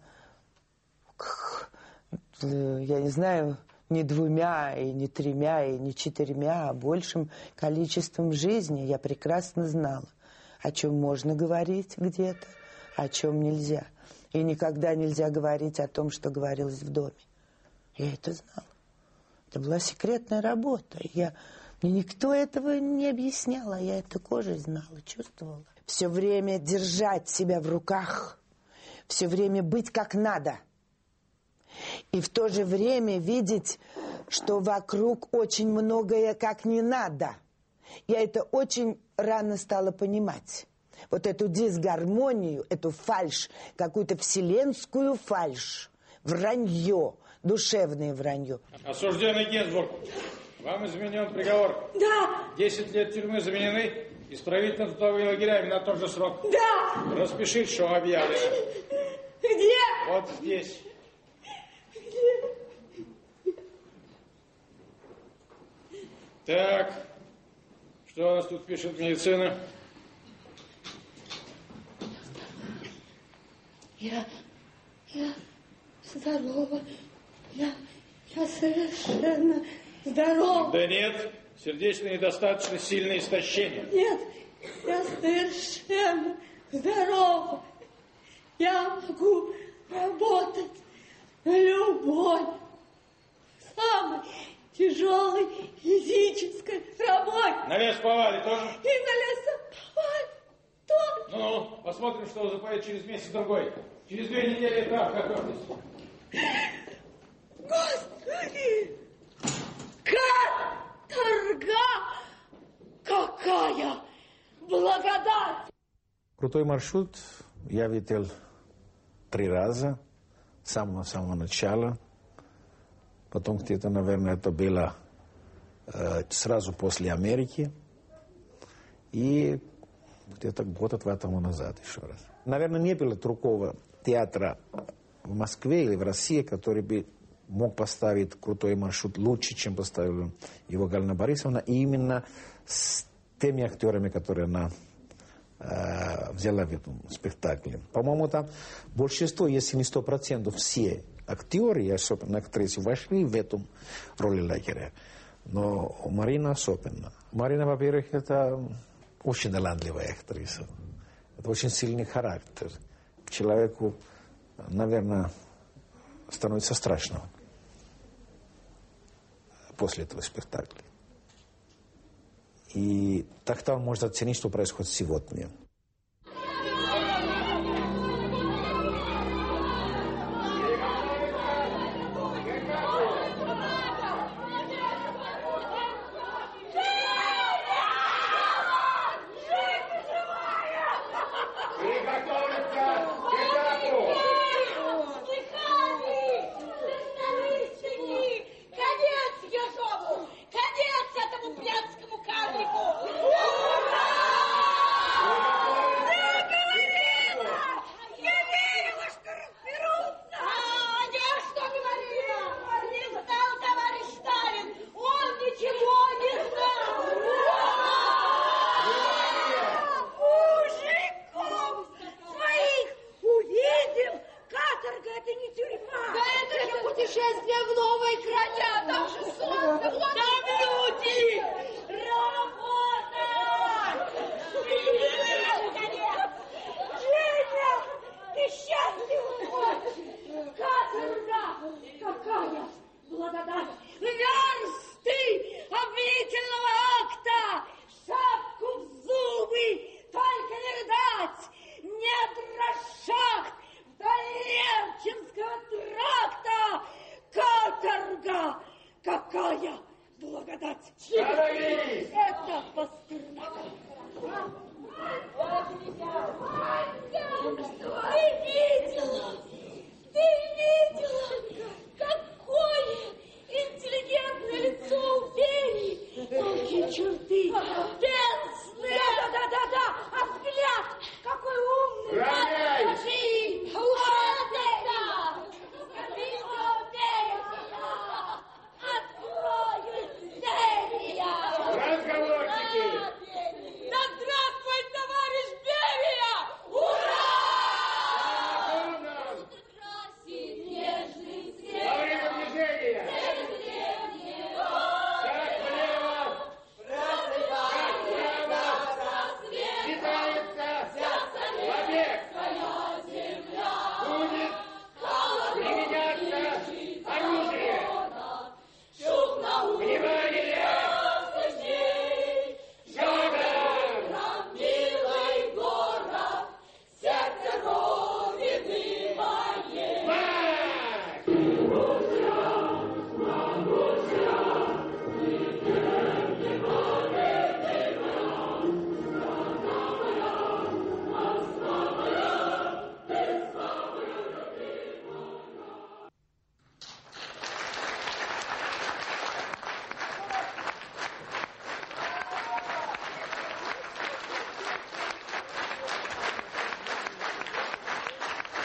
я не знаю, не двумя, и не тремя, и не четырьмя, а большим количеством жизни. Я прекрасно знала, о чем можно говорить где-то, о чем нельзя. И никогда нельзя говорить о том, что говорилось в доме. Я это знала. Это была секретная работа. Я, мне никто этого не объяснял, а я это кожей знала, чувствовала. Все время держать себя в руках, все время быть как надо. И в то же время видеть, что вокруг очень многое как не надо. Я это очень рано стала понимать. Вот эту дисгармонию, эту фальшь, какую-то вселенскую фальшь, вранье, душевное вранье. Осужденный Гинзбург, вам изменен приговор. Да. Десять лет тюрьмы заменены исправительно-трудовыми лагерями на тот же срок. Да. Распишите, что объявлено. Где? Вот здесь. Где? Так, что у нас тут пишет медицина? Я, я здорова. Я, я совершенно здорова. Да нет, сердечное недостаточно сильное истощение. Нет, я совершенно здорова. Я могу работать на любой, самой тяжелой физической работе. На лесоповале тоже? И на лесоповале тоже. Ну, посмотрим, что вы запоете через месяц-другой. Через две недели трав готовьтесь. Господи! Каторга! Какая благодать! Крутой маршрут я видел три раза, с самого-самого начала. Потом где-то, наверное, это было э, сразу после Америки. И где-то года два тому назад еще раз. Наверное, не было другого театра в Москве или в России, который бы мог поставить крутой маршрут лучше, чем поставила его Галина Борисовна. И именно с теми актерами, которые она э, взяла в этом спектакле. По-моему, там большинство, если не сто процентов, все актеры, и особенно актрисы, вошли в эту роль лагеря. Но Марина особенно. Марина, во-первых, это очень талантливая актриса. Это очень сильный характер. Человеку, наверное, становится страшно после этого спектакля. И тогда он может оценить, что происходит сегодня. Конец этому блядскому карлику! Ура!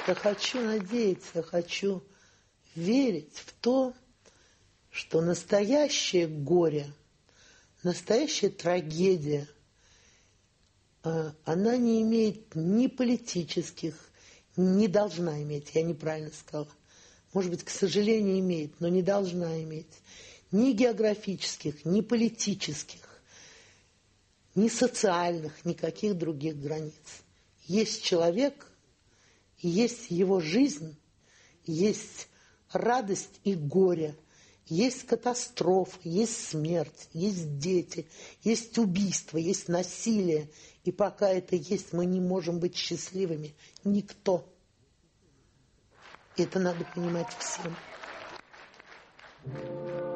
Я хочу надеяться, хочу верить в то, что настоящее горе, настоящая трагедия, она не имеет ни политических, не должна иметь, я неправильно сказала, может быть, к сожалению, имеет, но не должна иметь ни географических, ни политических, ни социальных, никаких других границ. Есть человек, есть его жизнь, есть радость и горе, есть катастрофа, есть смерть, есть дети, есть убийство, есть насилие. И пока это есть, мы не можем быть счастливыми. Никто. Это надо понимать всем.